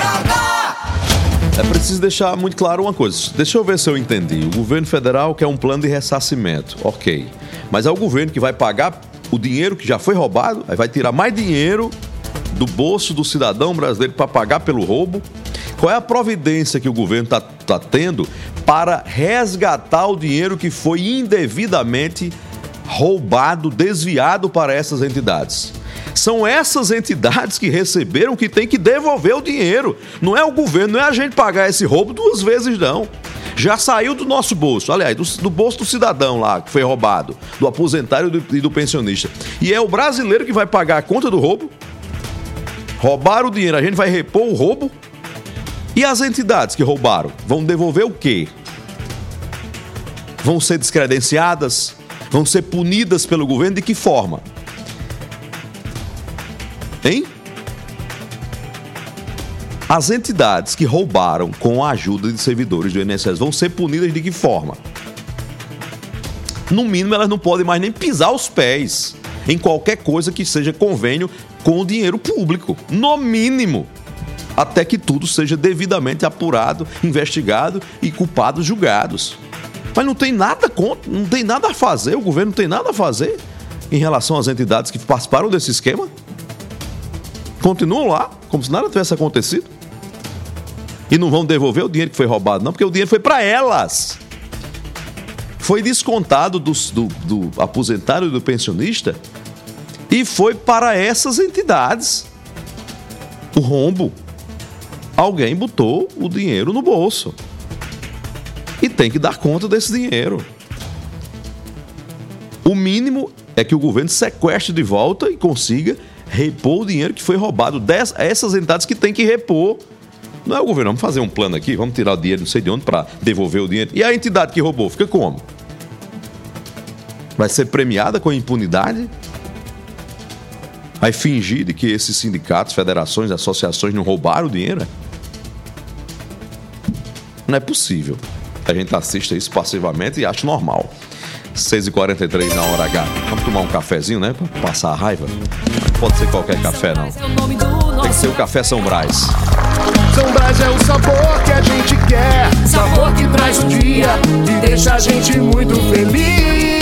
É preciso deixar muito claro uma coisa. Deixa eu ver se eu entendi. O governo federal quer um plano de ressarcimento. Ok. Mas é o governo que vai pagar o dinheiro que já foi roubado, aí vai tirar mais dinheiro do bolso do cidadão brasileiro para pagar pelo roubo. Qual é a providência que o governo está tendo para resgatar o dinheiro que foi indevidamente roubado, desviado para essas entidades? São essas entidades que receberam que tem que devolver o dinheiro. Não é o governo, não é a gente pagar esse roubo 2 vezes, não. Já saiu do nosso bolso, aliás, do bolso do cidadão lá que foi roubado, do aposentado e do pensionista. E é o brasileiro que vai pagar a conta do roubo. Roubaram o dinheiro, a gente vai repor o roubo. E as entidades que roubaram vão devolver o quê? Vão ser descredenciadas? Vão ser punidas pelo governo? De que forma? Hein? As entidades que roubaram com a ajuda de servidores do INSS vão ser punidas de que forma? No mínimo, elas não podem mais nem pisar os pés em qualquer coisa que seja convênio com o dinheiro público. No mínimo. Até que tudo seja devidamente apurado, investigado e culpados julgados. Mas não tem nada contra, não tem nada a fazer, o governo não tem nada a fazer em relação às entidades que participaram desse esquema. Continuam lá, como se nada tivesse acontecido. E não vão devolver o dinheiro que foi roubado, não, porque o dinheiro foi para elas. Foi descontado do aposentado e do pensionista e foi para essas entidades. O rombo. Alguém botou o dinheiro no bolso. E tem que dar conta desse dinheiro. O mínimo é que o governo sequestre de volta e consiga repor o dinheiro que foi roubado. Essas entidades que tem que repor. Não é o governo, vamos fazer um plano aqui, vamos tirar o dinheiro não sei de onde para devolver o dinheiro. E a entidade que roubou, fica como? Vai ser premiada com impunidade? Vai fingir de que esses sindicatos, federações, associações não roubaram o dinheiro? Não é possível. A gente assiste isso passivamente e acha normal. 6h43 na hora H. Vamos tomar um cafezinho, né? Pra passar a raiva. Não pode ser qualquer café, não. Tem que ser o café São Brás. São Brás é o sabor que a gente quer. Sabor que traz o dia e deixa a gente muito feliz.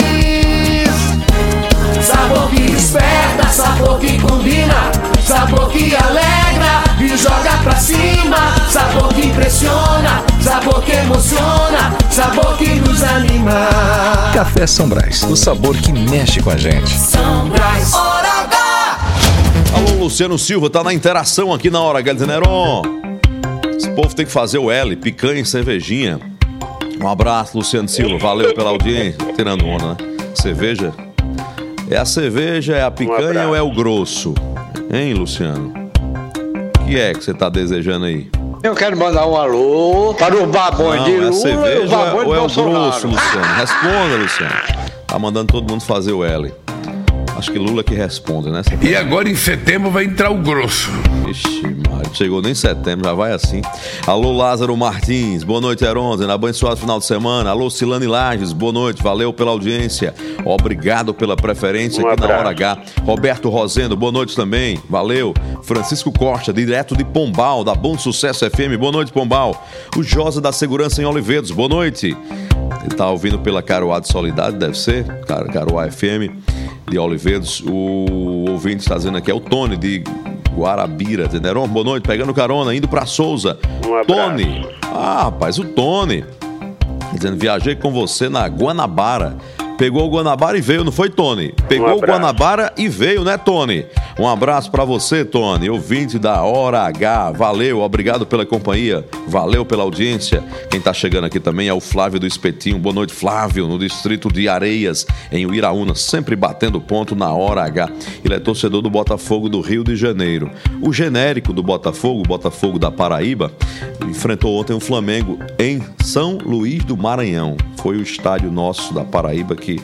Sabor que desperta, sabor que combina, sabor que alegra e joga pra cima. Sabor que impressiona, sabor que emociona, sabor que nos anima. Café São Brás, o sabor que mexe com a gente. São Brás, hora H. Alô, Luciano Silva, tá na interação aqui na hora H. Neron, esse povo tem que fazer o L, picanha e cervejinha. Um abraço, Luciano Silva, valeu pela audiência. Tirando onda, né? Cerveja. É a cerveja, é a picanha ou é o grosso? Hein, Luciano? O que é que você tá desejando aí? Eu quero mandar um alô para os babões de Lula cerveja, e os babões de ou é o Bolsonaro. grosso, Luciano? Responda, Luciano. Tá mandando todo mundo fazer o L. Acho que Lula que responde, né? E agora em setembro vai entrar o grosso. Ixi, Mário, chegou nem em setembro, já vai assim. Alô, Lázaro Martins, boa noite, Heronzen, abençoado final de semana. Alô, Silane Lages, boa noite, valeu pela audiência. Obrigado pela preferência aqui na Hora H. Roberto Rosendo, boa noite também, valeu. Francisco Costa, direto de Pombal, da Bom Sucesso FM, boa noite, Pombal. O Josa da Segurança em Olivedos, boa noite. Ele tá ouvindo pela Caruá de Solidade, deve ser, Caruá FM de Olivedos. O ouvinte está dizendo aqui, é o Tony de Guarabira, entendeu? Boa noite, pegando carona, indo pra Souza. Tony, rapaz, o Tony dizendo, viajei com você na Guanabara. Pegou o Guanabara e veio, não foi, Tony? Pegou o Guanabara e veio, né, Tony? Um abraço pra você, Tony, ouvinte da Hora H. Valeu, obrigado pela companhia, valeu pela audiência. Quem tá chegando aqui também é o Flávio do Espetinho. Boa noite, Flávio, no distrito de Areias, em Uiraúna, sempre batendo ponto na Hora H. Ele é torcedor do Botafogo do Rio de Janeiro. O genérico do Botafogo, o Botafogo da Paraíba, enfrentou ontem o Flamengo em São Luís do Maranhão. Foi o estádio nosso da Paraíba que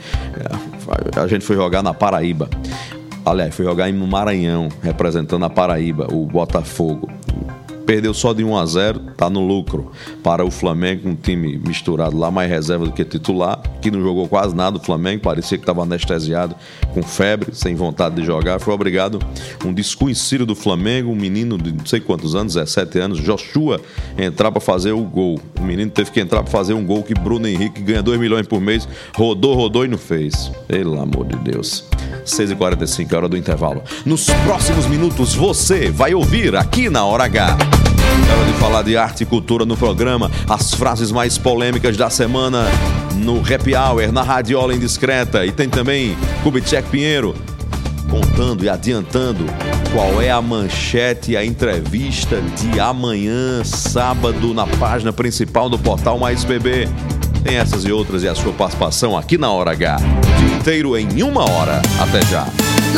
a gente foi jogar na Paraíba. Aliás, foi jogar em Maranhão, representando a Paraíba, o Botafogo. Perdeu só de 1-0, tá no lucro. Para o Flamengo, um time misturado lá, mais reserva do que titular, que não jogou quase nada o Flamengo, parecia que estava anestesiado, com febre, sem vontade de jogar. Foi obrigado um desconhecido do Flamengo, um menino de não sei quantos anos, 17 anos, Joshua, entrar para fazer o gol. O menino teve que entrar para fazer um gol que Bruno Henrique ganha 2 milhões por mês, rodou e não fez. Pelo amor de Deus. 6h45, hora do intervalo. Nos próximos minutos você vai ouvir aqui na Hora H. Hora de falar de arte e cultura no programa, as frases mais polêmicas da semana no Happy Hour, na Radiola Indiscreta. E tem também Kubitschek Pinheiro contando e adiantando qual é a manchete e a entrevista de amanhã, sábado, na página principal do portal Mais PB. Tem essas e outras e a sua participação aqui na Hora H. O dia inteiro em 1 hora. Até já.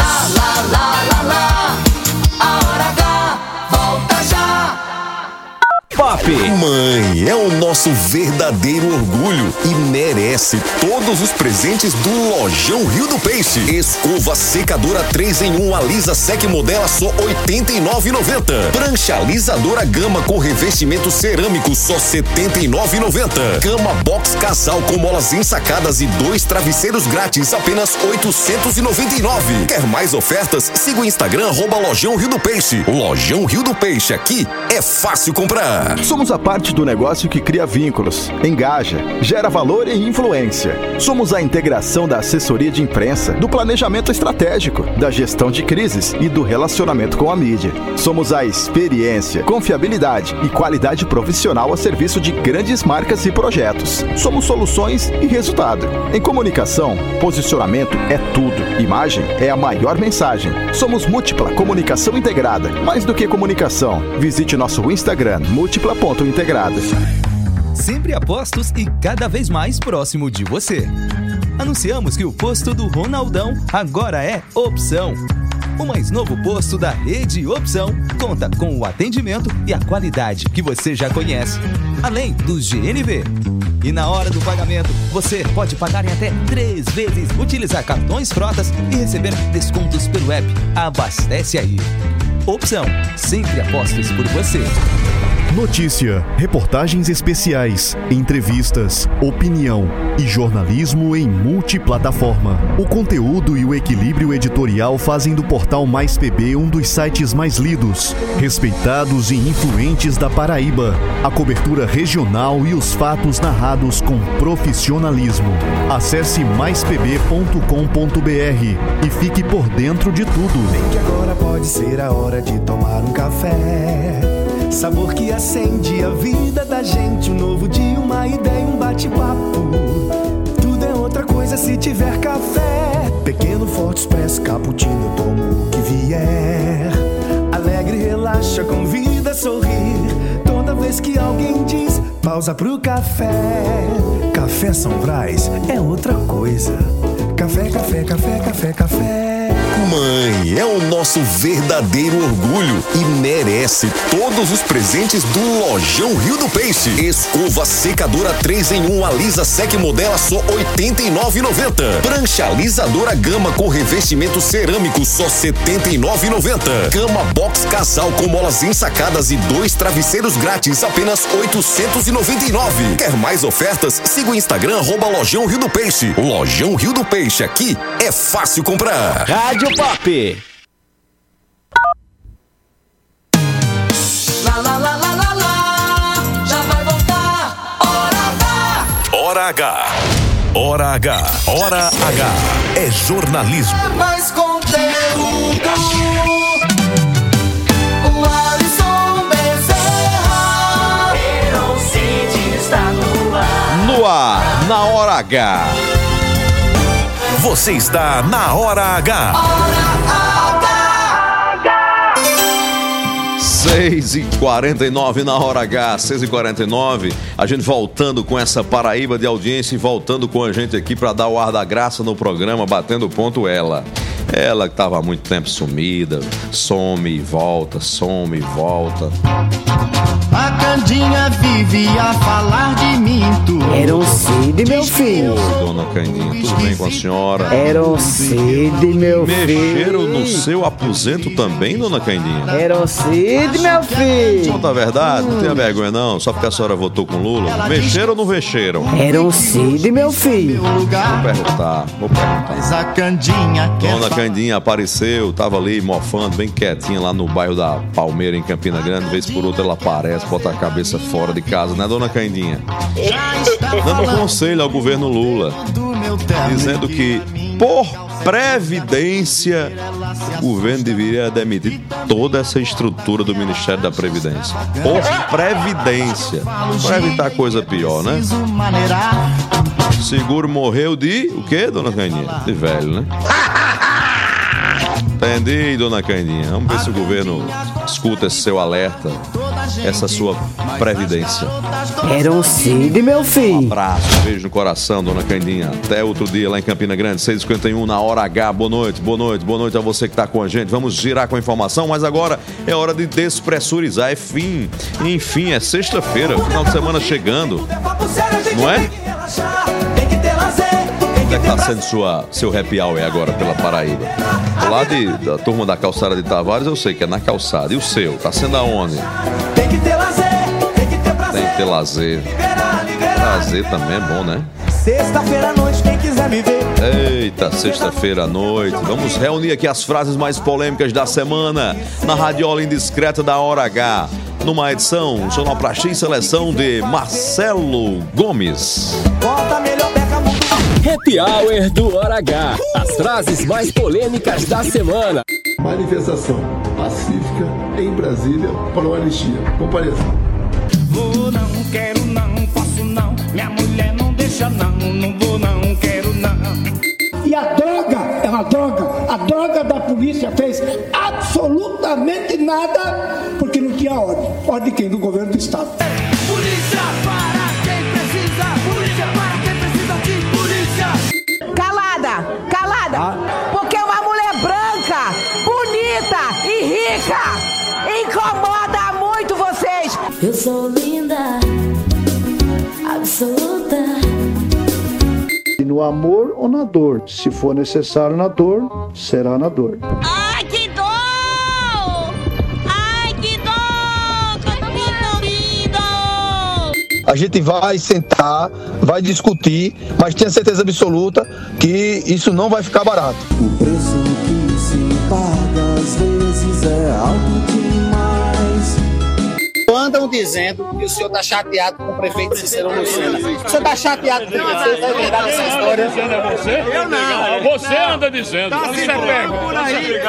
A Hora H volta já. Pop. Mãe é o nosso verdadeiro orgulho e merece todos os presentes do Lojão Rio do Peixe. Escova secadora 3 em 1 Alisa Sec Modela só R$ 89,90. Prancha alisadora Gama com revestimento cerâmico só R$ 79,90. Cama box casal com molas ensacadas e 2 travesseiros grátis apenas R$ 899. Quer mais ofertas? Siga o Instagram @Lojão Rio do Peixe. Lojão Rio do Peixe, aqui é fácil comprar. Somos a parte do negócio que cria vínculos, engaja, gera valor e influência. Somos a integração da assessoria de imprensa, do planejamento estratégico, da gestão de crises e do relacionamento com a mídia. Somos a experiência, confiabilidade e qualidade profissional a serviço de grandes marcas e projetos. Somos soluções e resultado. Em comunicação, posicionamento é tudo. Imagem é a maior mensagem. Somos Múltipla Comunicação Integrada. Mais do que comunicação, visite nosso Instagram, múltipla.integrada. Sempre a postos e cada vez mais próximo de você. Anunciamos que o posto do Ronaldão agora é Opção. O mais novo posto da rede Opção conta com o atendimento e a qualidade que você já conhece, além dos GNV. E na hora do pagamento, você pode pagar em até 3 vezes, utilizar cartões frotas e receber descontos pelo app. Abastece aí. Opção, sempre a postos por você. Notícia, reportagens especiais, entrevistas, opinião e jornalismo em multiplataforma. O conteúdo e o equilíbrio editorial fazem do portal Mais PB um dos sites mais lidos, respeitados e influentes da Paraíba. A cobertura regional e os fatos narrados com profissionalismo. Acesse maispb.com.br e fique por dentro de tudo. Vem que agora pode ser a hora de tomar um café. Sabor que acende a vida da gente. Um novo dia, uma ideia, um bate-papo. Tudo é outra coisa se tiver café. Pequeno, forte, expresso, cappuccino, eu tomo o que vier. Alegre, relaxa, convida a sorrir. Toda vez que alguém diz pausa pro café. Café São Brás é outra coisa. Café, café, café, café, café. Mãe é o nosso verdadeiro orgulho e merece todos os presentes do Lojão Rio do Peixe. Escova secadora 3 em 1 Alisa Sec Modela só R$ 89,90. Prancha alisadora Gama com revestimento cerâmico só R$ 79,90. Cama box casal com molas ensacadas e 2 travesseiros grátis apenas R$ 899. Quer mais ofertas? Siga o Instagram @Lojão Rio do Peixe. Lojão Rio do Peixe, aqui é fácil comprar. Rádio Pop. Já vai voltar, Hora H. Hora H. Hora H. É jornalismo. mais conteúdo. O Alisson Bezerra. Verão City está no ar. No ar, na Hora H. Você está na Hora H. 6h49 na Hora H, 6h49. A gente voltando com essa Paraíba de audiência e voltando com a gente aqui para dar o ar da graça no programa, batendo ponto ela. Ela que estava há muito tempo sumida, some e volta, some e volta. A Candinha vive a falar de mim, tu. Era um Cid, meu filho. Oi, dona Candinha, tudo bem com a senhora? Era um Cid, meu filho. Mexeram no seu aposento também, dona Candinha? Era um Cid, meu filho. Conta a verdade, não tenha vergonha não, só porque a senhora votou com Lula. Mexeram ou não mexeram? Era um Cid, meu filho. Vou perguntar. Mas a Candinha quer Dona Candinha apareceu, tava ali mofando, bem quietinha lá no bairro da Palmeira, em Campina Grande. De vez por outra ela aparece, bota a cabeça fora de casa, né, dona Candinha? Dando um conselho ao governo Lula, dizendo que, por previdência, o governo deveria demitir toda essa estrutura do Ministério da Previdência. Por previdência. Para evitar coisa pior, né? Seguro morreu de o quê, dona Candinha? De velho, né? Entendi, dona Candinha. Vamos ver se o governo escuta esse seu alerta, essa sua previdência. Era um Cid, meu filho. Um abraço, um beijo no coração, dona Candinha. Até outro dia lá em Campina Grande, 6h51 na Hora H. Boa noite, boa noite, boa noite a você que está com a gente. Vamos girar com a informação, mas agora é hora de despressurizar. Enfim, é sexta-feira, final de semana chegando. Não é? Onde é que está sendo seu happy hour agora pela Paraíba? Lá da turma da calçada de Tavares, eu sei que é na calçada. E o seu? Está sendo aonde? Tem que ter lazer, tem que ter prazer. Tem que ter lazer. Prazer também é bom, né? Sexta-feira à noite, quem quiser me ver. Eita, sexta-feira à noite. Vamos reunir aqui as frases mais polêmicas da semana na radiola indiscreta da Hora H. Numa edição, sonoplastia e seleção de Marcelo Gomes. Bota melhor peca muito. Happy Hour do Hora H. As frases mais polêmicas da semana. Manifestação pacífica em Brasília para o anistia. Compareça. Vou, não quero, não posso, não. Minha mulher não deixa, não. Não vou, não quero, não. E a droga é uma droga. A droga da polícia fez absolutamente nada porque não tinha ordem. Ordem de quem? Do governo do estado. Polícia para quem precisa. Polícia para quem precisa de polícia. Calada. Porque uma mulher branca, bonita e rica incomoda muito vocês. Eu sou linda, absoluta. No amor ou na dor? Se for necessário na dor, será na dor. Ai, que dor! Ai, que dor! Que lindo! A gente vai sentar, vai discutir, mas tenha certeza absoluta que isso não vai ficar barato. O preço que se paga às vezes é alto demais. Andam dizendo que o senhor está chateado com o prefeito Cícero Lucena. O senhor está chateado com o prefeito? É verdade essa história? É você? Eu não. Você anda dizendo. Tá Você seguro pega. por aí.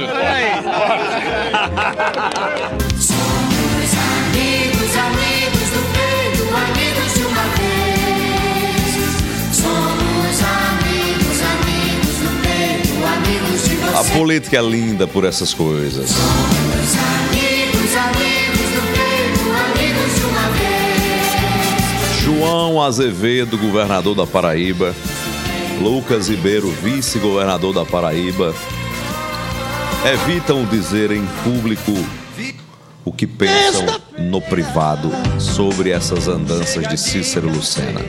Somos amigos do peito, amigos de uma vez. Somos amigos do peito, amigos de você. A política é linda por essas coisas. Somos amigos do peito, amigos de uma vez. João Azevedo, governador da Paraíba. Lucas Ribeiro, vice-governador da Paraíba. evitam dizer em público o que pensam no privado sobre essas andanças de Cícero Lucena.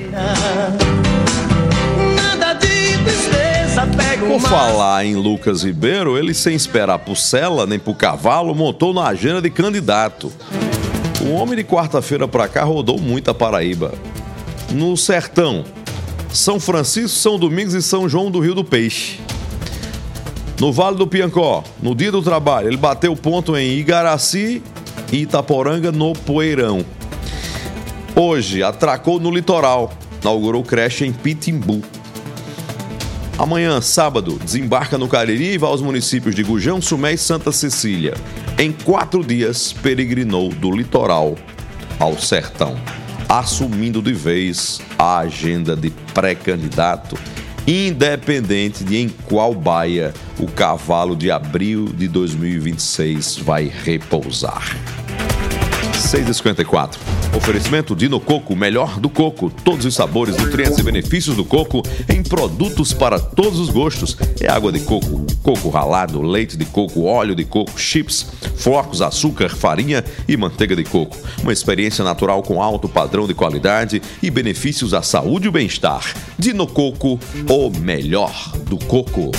Por falar em Lucas Ribeiro, ele, sem esperar por cela nem por cavalo, montou na agenda de candidato. O homem de quarta-feira pra cá rodou muito a Paraíba. No Sertão, São Francisco, São Domingos e São João do Rio do Peixe. No Vale do Piancó, no dia do trabalho, ele bateu ponto em Igaraci e Itaporanga, no Poeirão. Hoje, atracou no litoral, inaugurou creche em Pitimbu. Amanhã, sábado, desembarca no Cariri e vai aos municípios de Gujão, Sumé e Santa Cecília. Em 4 dias, peregrinou do litoral ao sertão, assumindo de vez a agenda de pré-candidato, independente de em qual baia o cavalo de abril de 2026 vai repousar. 6h54. Oferecimento Dinococo, melhor do coco. Todos os sabores, nutrientes e benefícios do coco em produtos para todos os gostos. É água de coco, coco ralado, leite de coco, óleo de coco, chips, flocos, açúcar, farinha e manteiga de coco. Uma experiência natural com alto padrão de qualidade e benefícios à saúde e o bem-estar. Dinococo, o melhor do coco.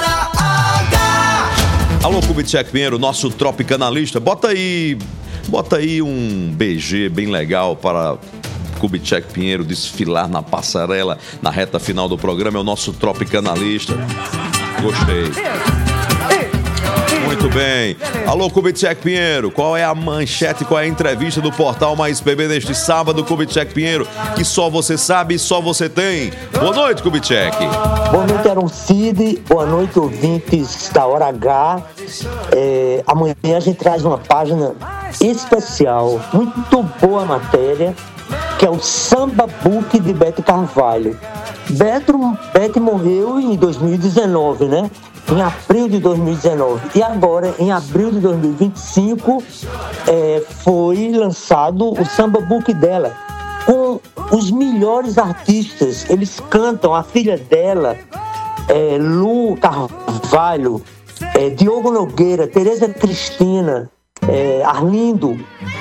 Alô, Kubitschek Pinheiro, nosso tropicanalista. Bota aí um BG bem legal para Kubitschek Pinheiro desfilar na passarela na reta final do programa. É o nosso tropicanalista. Gostei. Muito bem. Alô, Kubitschek Pinheiro, qual é a manchete, qual é a entrevista do Portal Mais PB neste sábado, Kubitschek Pinheiro, que só você sabe e só você tem? Boa noite, Kubitschek. Boa noite, Aroncide. Boa noite, ouvintes da Hora H. Amanhã a gente traz uma página especial, muito boa matéria, que é o Samba Book de Bete Carvalho. Bete morreu em 2019, né? Em abril de 2019. E agora, em abril de 2025, foi lançado o Samba Book dela, com os melhores artistas. Eles cantam, a filha dela, Lu Carvalho, Diogo Nogueira, Tereza Cristina, Arlindo,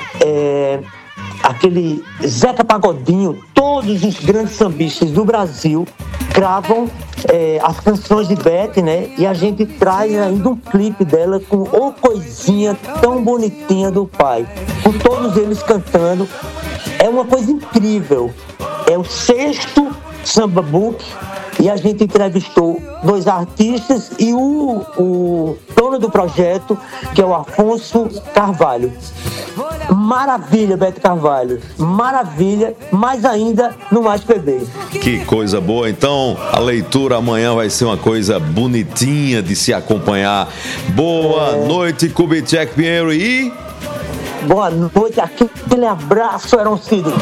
aquele Zeca Pagodinho, todos os grandes sambistas do Brasil gravam as canções de Bete, né? E a gente traz ainda um clipe dela com Ô Coisinha Tão Bonitinha do Pai, com todos eles cantando. É uma coisa incrível. É o 6º Samba Book e a gente entrevistou 2 artistas e o dono do projeto, que é o Afonso Carvalho. Maravilha, Bete Carvalho. Maravilha, mais ainda no Mais PB. Que coisa boa. Então, a leitura amanhã vai ser uma coisa bonitinha de se acompanhar. Boa noite, Kubitschek Pinheiro e... Boa noite, aquele abraço, Aroncide.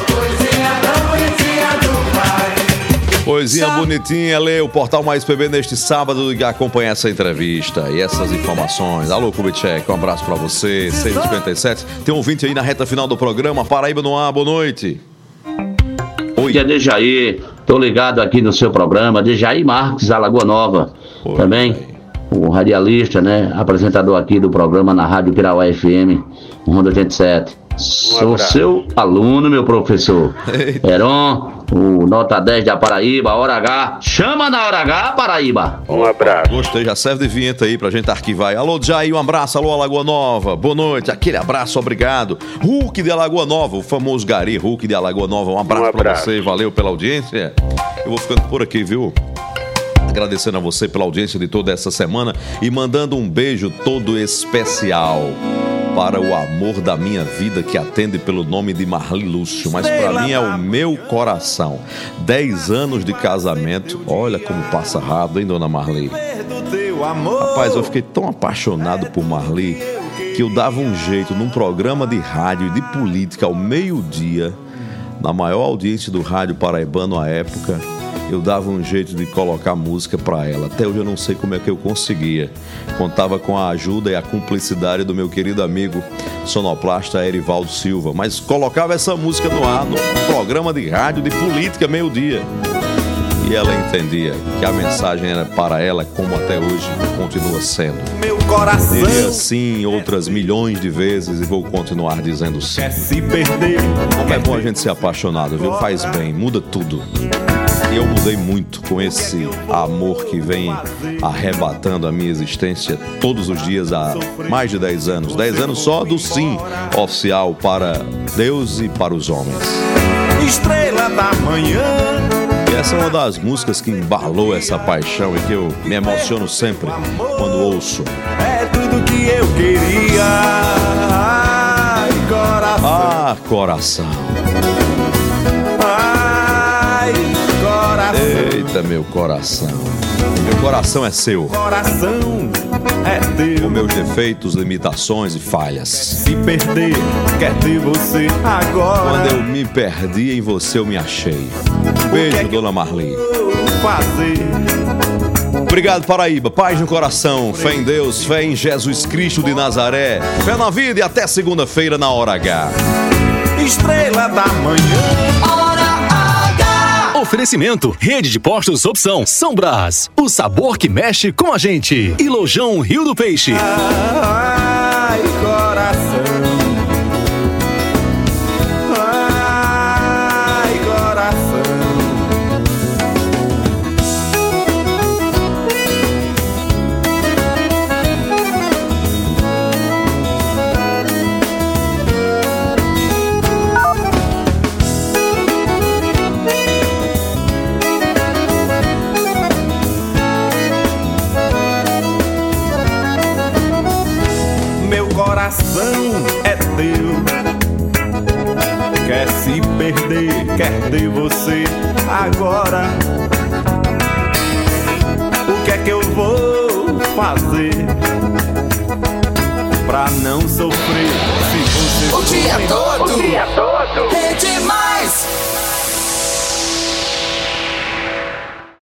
Coisinha bonitinha, lê o Portal Mais PB neste sábado e acompanha essa entrevista e essas informações. Alô, Kubitschek, um abraço pra você, 6h57. Tem um ouvinte aí na reta final do programa, Paraíba no ar, boa noite. Oi. É Dejaí, tô ligado aqui no seu programa, Dejaí Marques, Alagoa Nova. Oi, também, o radialista, né, apresentador aqui do programa na Rádio Pirauá FM, 187. Sou seu aluno, meu professor. Heron, o Nota 10 da Paraíba, Hora H. Chama na Hora H, Paraíba. Um abraço. Gostei, já serve de vinheta aí pra gente arquivar. Alô, Jair, um abraço. Alô, Alagoa Nova. Boa noite. Aquele abraço, obrigado. Hulk de Alagoa Nova, o famoso Gari Hulk de Alagoa Nova. Um abraço pra você. Valeu pela audiência. Eu vou ficando por aqui, viu? Agradecendo a você pela audiência de toda essa semana e mandando um beijo todo especial para o amor da minha vida, que atende pelo nome de Marli Lúcio, mas para mim é o meu coração. 10 anos de casamento, olha como passa rápido, hein, dona Marli? Rapaz, eu fiquei tão apaixonado por Marli que eu dava um jeito num programa de rádio e de política ao meio-dia, na maior audiência do rádio paraibano à época. Eu dava um jeito de colocar música pra ela. Até hoje eu não sei como é que eu conseguia. Contava com a ajuda e a cumplicidade do meu querido amigo sonoplasta Erivaldo Silva. Mas colocava essa música no ar, no programa de rádio de política, meio-dia. E ela entendia que a mensagem era para ela, como até hoje continua sendo. Meu coração diria sim outras milhões de vezes e vou continuar dizendo sim. quer se perder. Como é bom a gente ser apaixonado, viu? Faz bem, muda tudo. E eu mudei muito com esse amor que vem arrebatando a minha existência todos os dias há mais de 10 anos. 10 anos só do sim oficial para Deus e para os homens. Estrela da manhã. E essa é uma das músicas que embalou essa paixão e que eu me emociono sempre quando ouço. É tudo que eu queria. Ai, coração. Ah, coração. Ai, coração. Eita, meu coração. Meu coração é seu. Coração é teu. Com meus defeitos, limitações e falhas. Se perder, quer ter você agora. Quando eu me perdi, em você eu me achei. Beijo, dona Marli. Obrigado, Paraíba. Paz no coração. Fé em Deus, fé em Jesus Cristo de Nazaré. Fé na vida e até segunda-feira na Hora H. Estrela da manhã. Hora H. Oferecimento, Rede de Postos Opção, São Brás, o sabor que mexe com a gente. E Lojão Rio do Peixe. Ai, coração. Ai, coração. Coração é teu, quer se perder, quer ter você agora. O que é que eu vou fazer pra não sofrer se você O dia todo.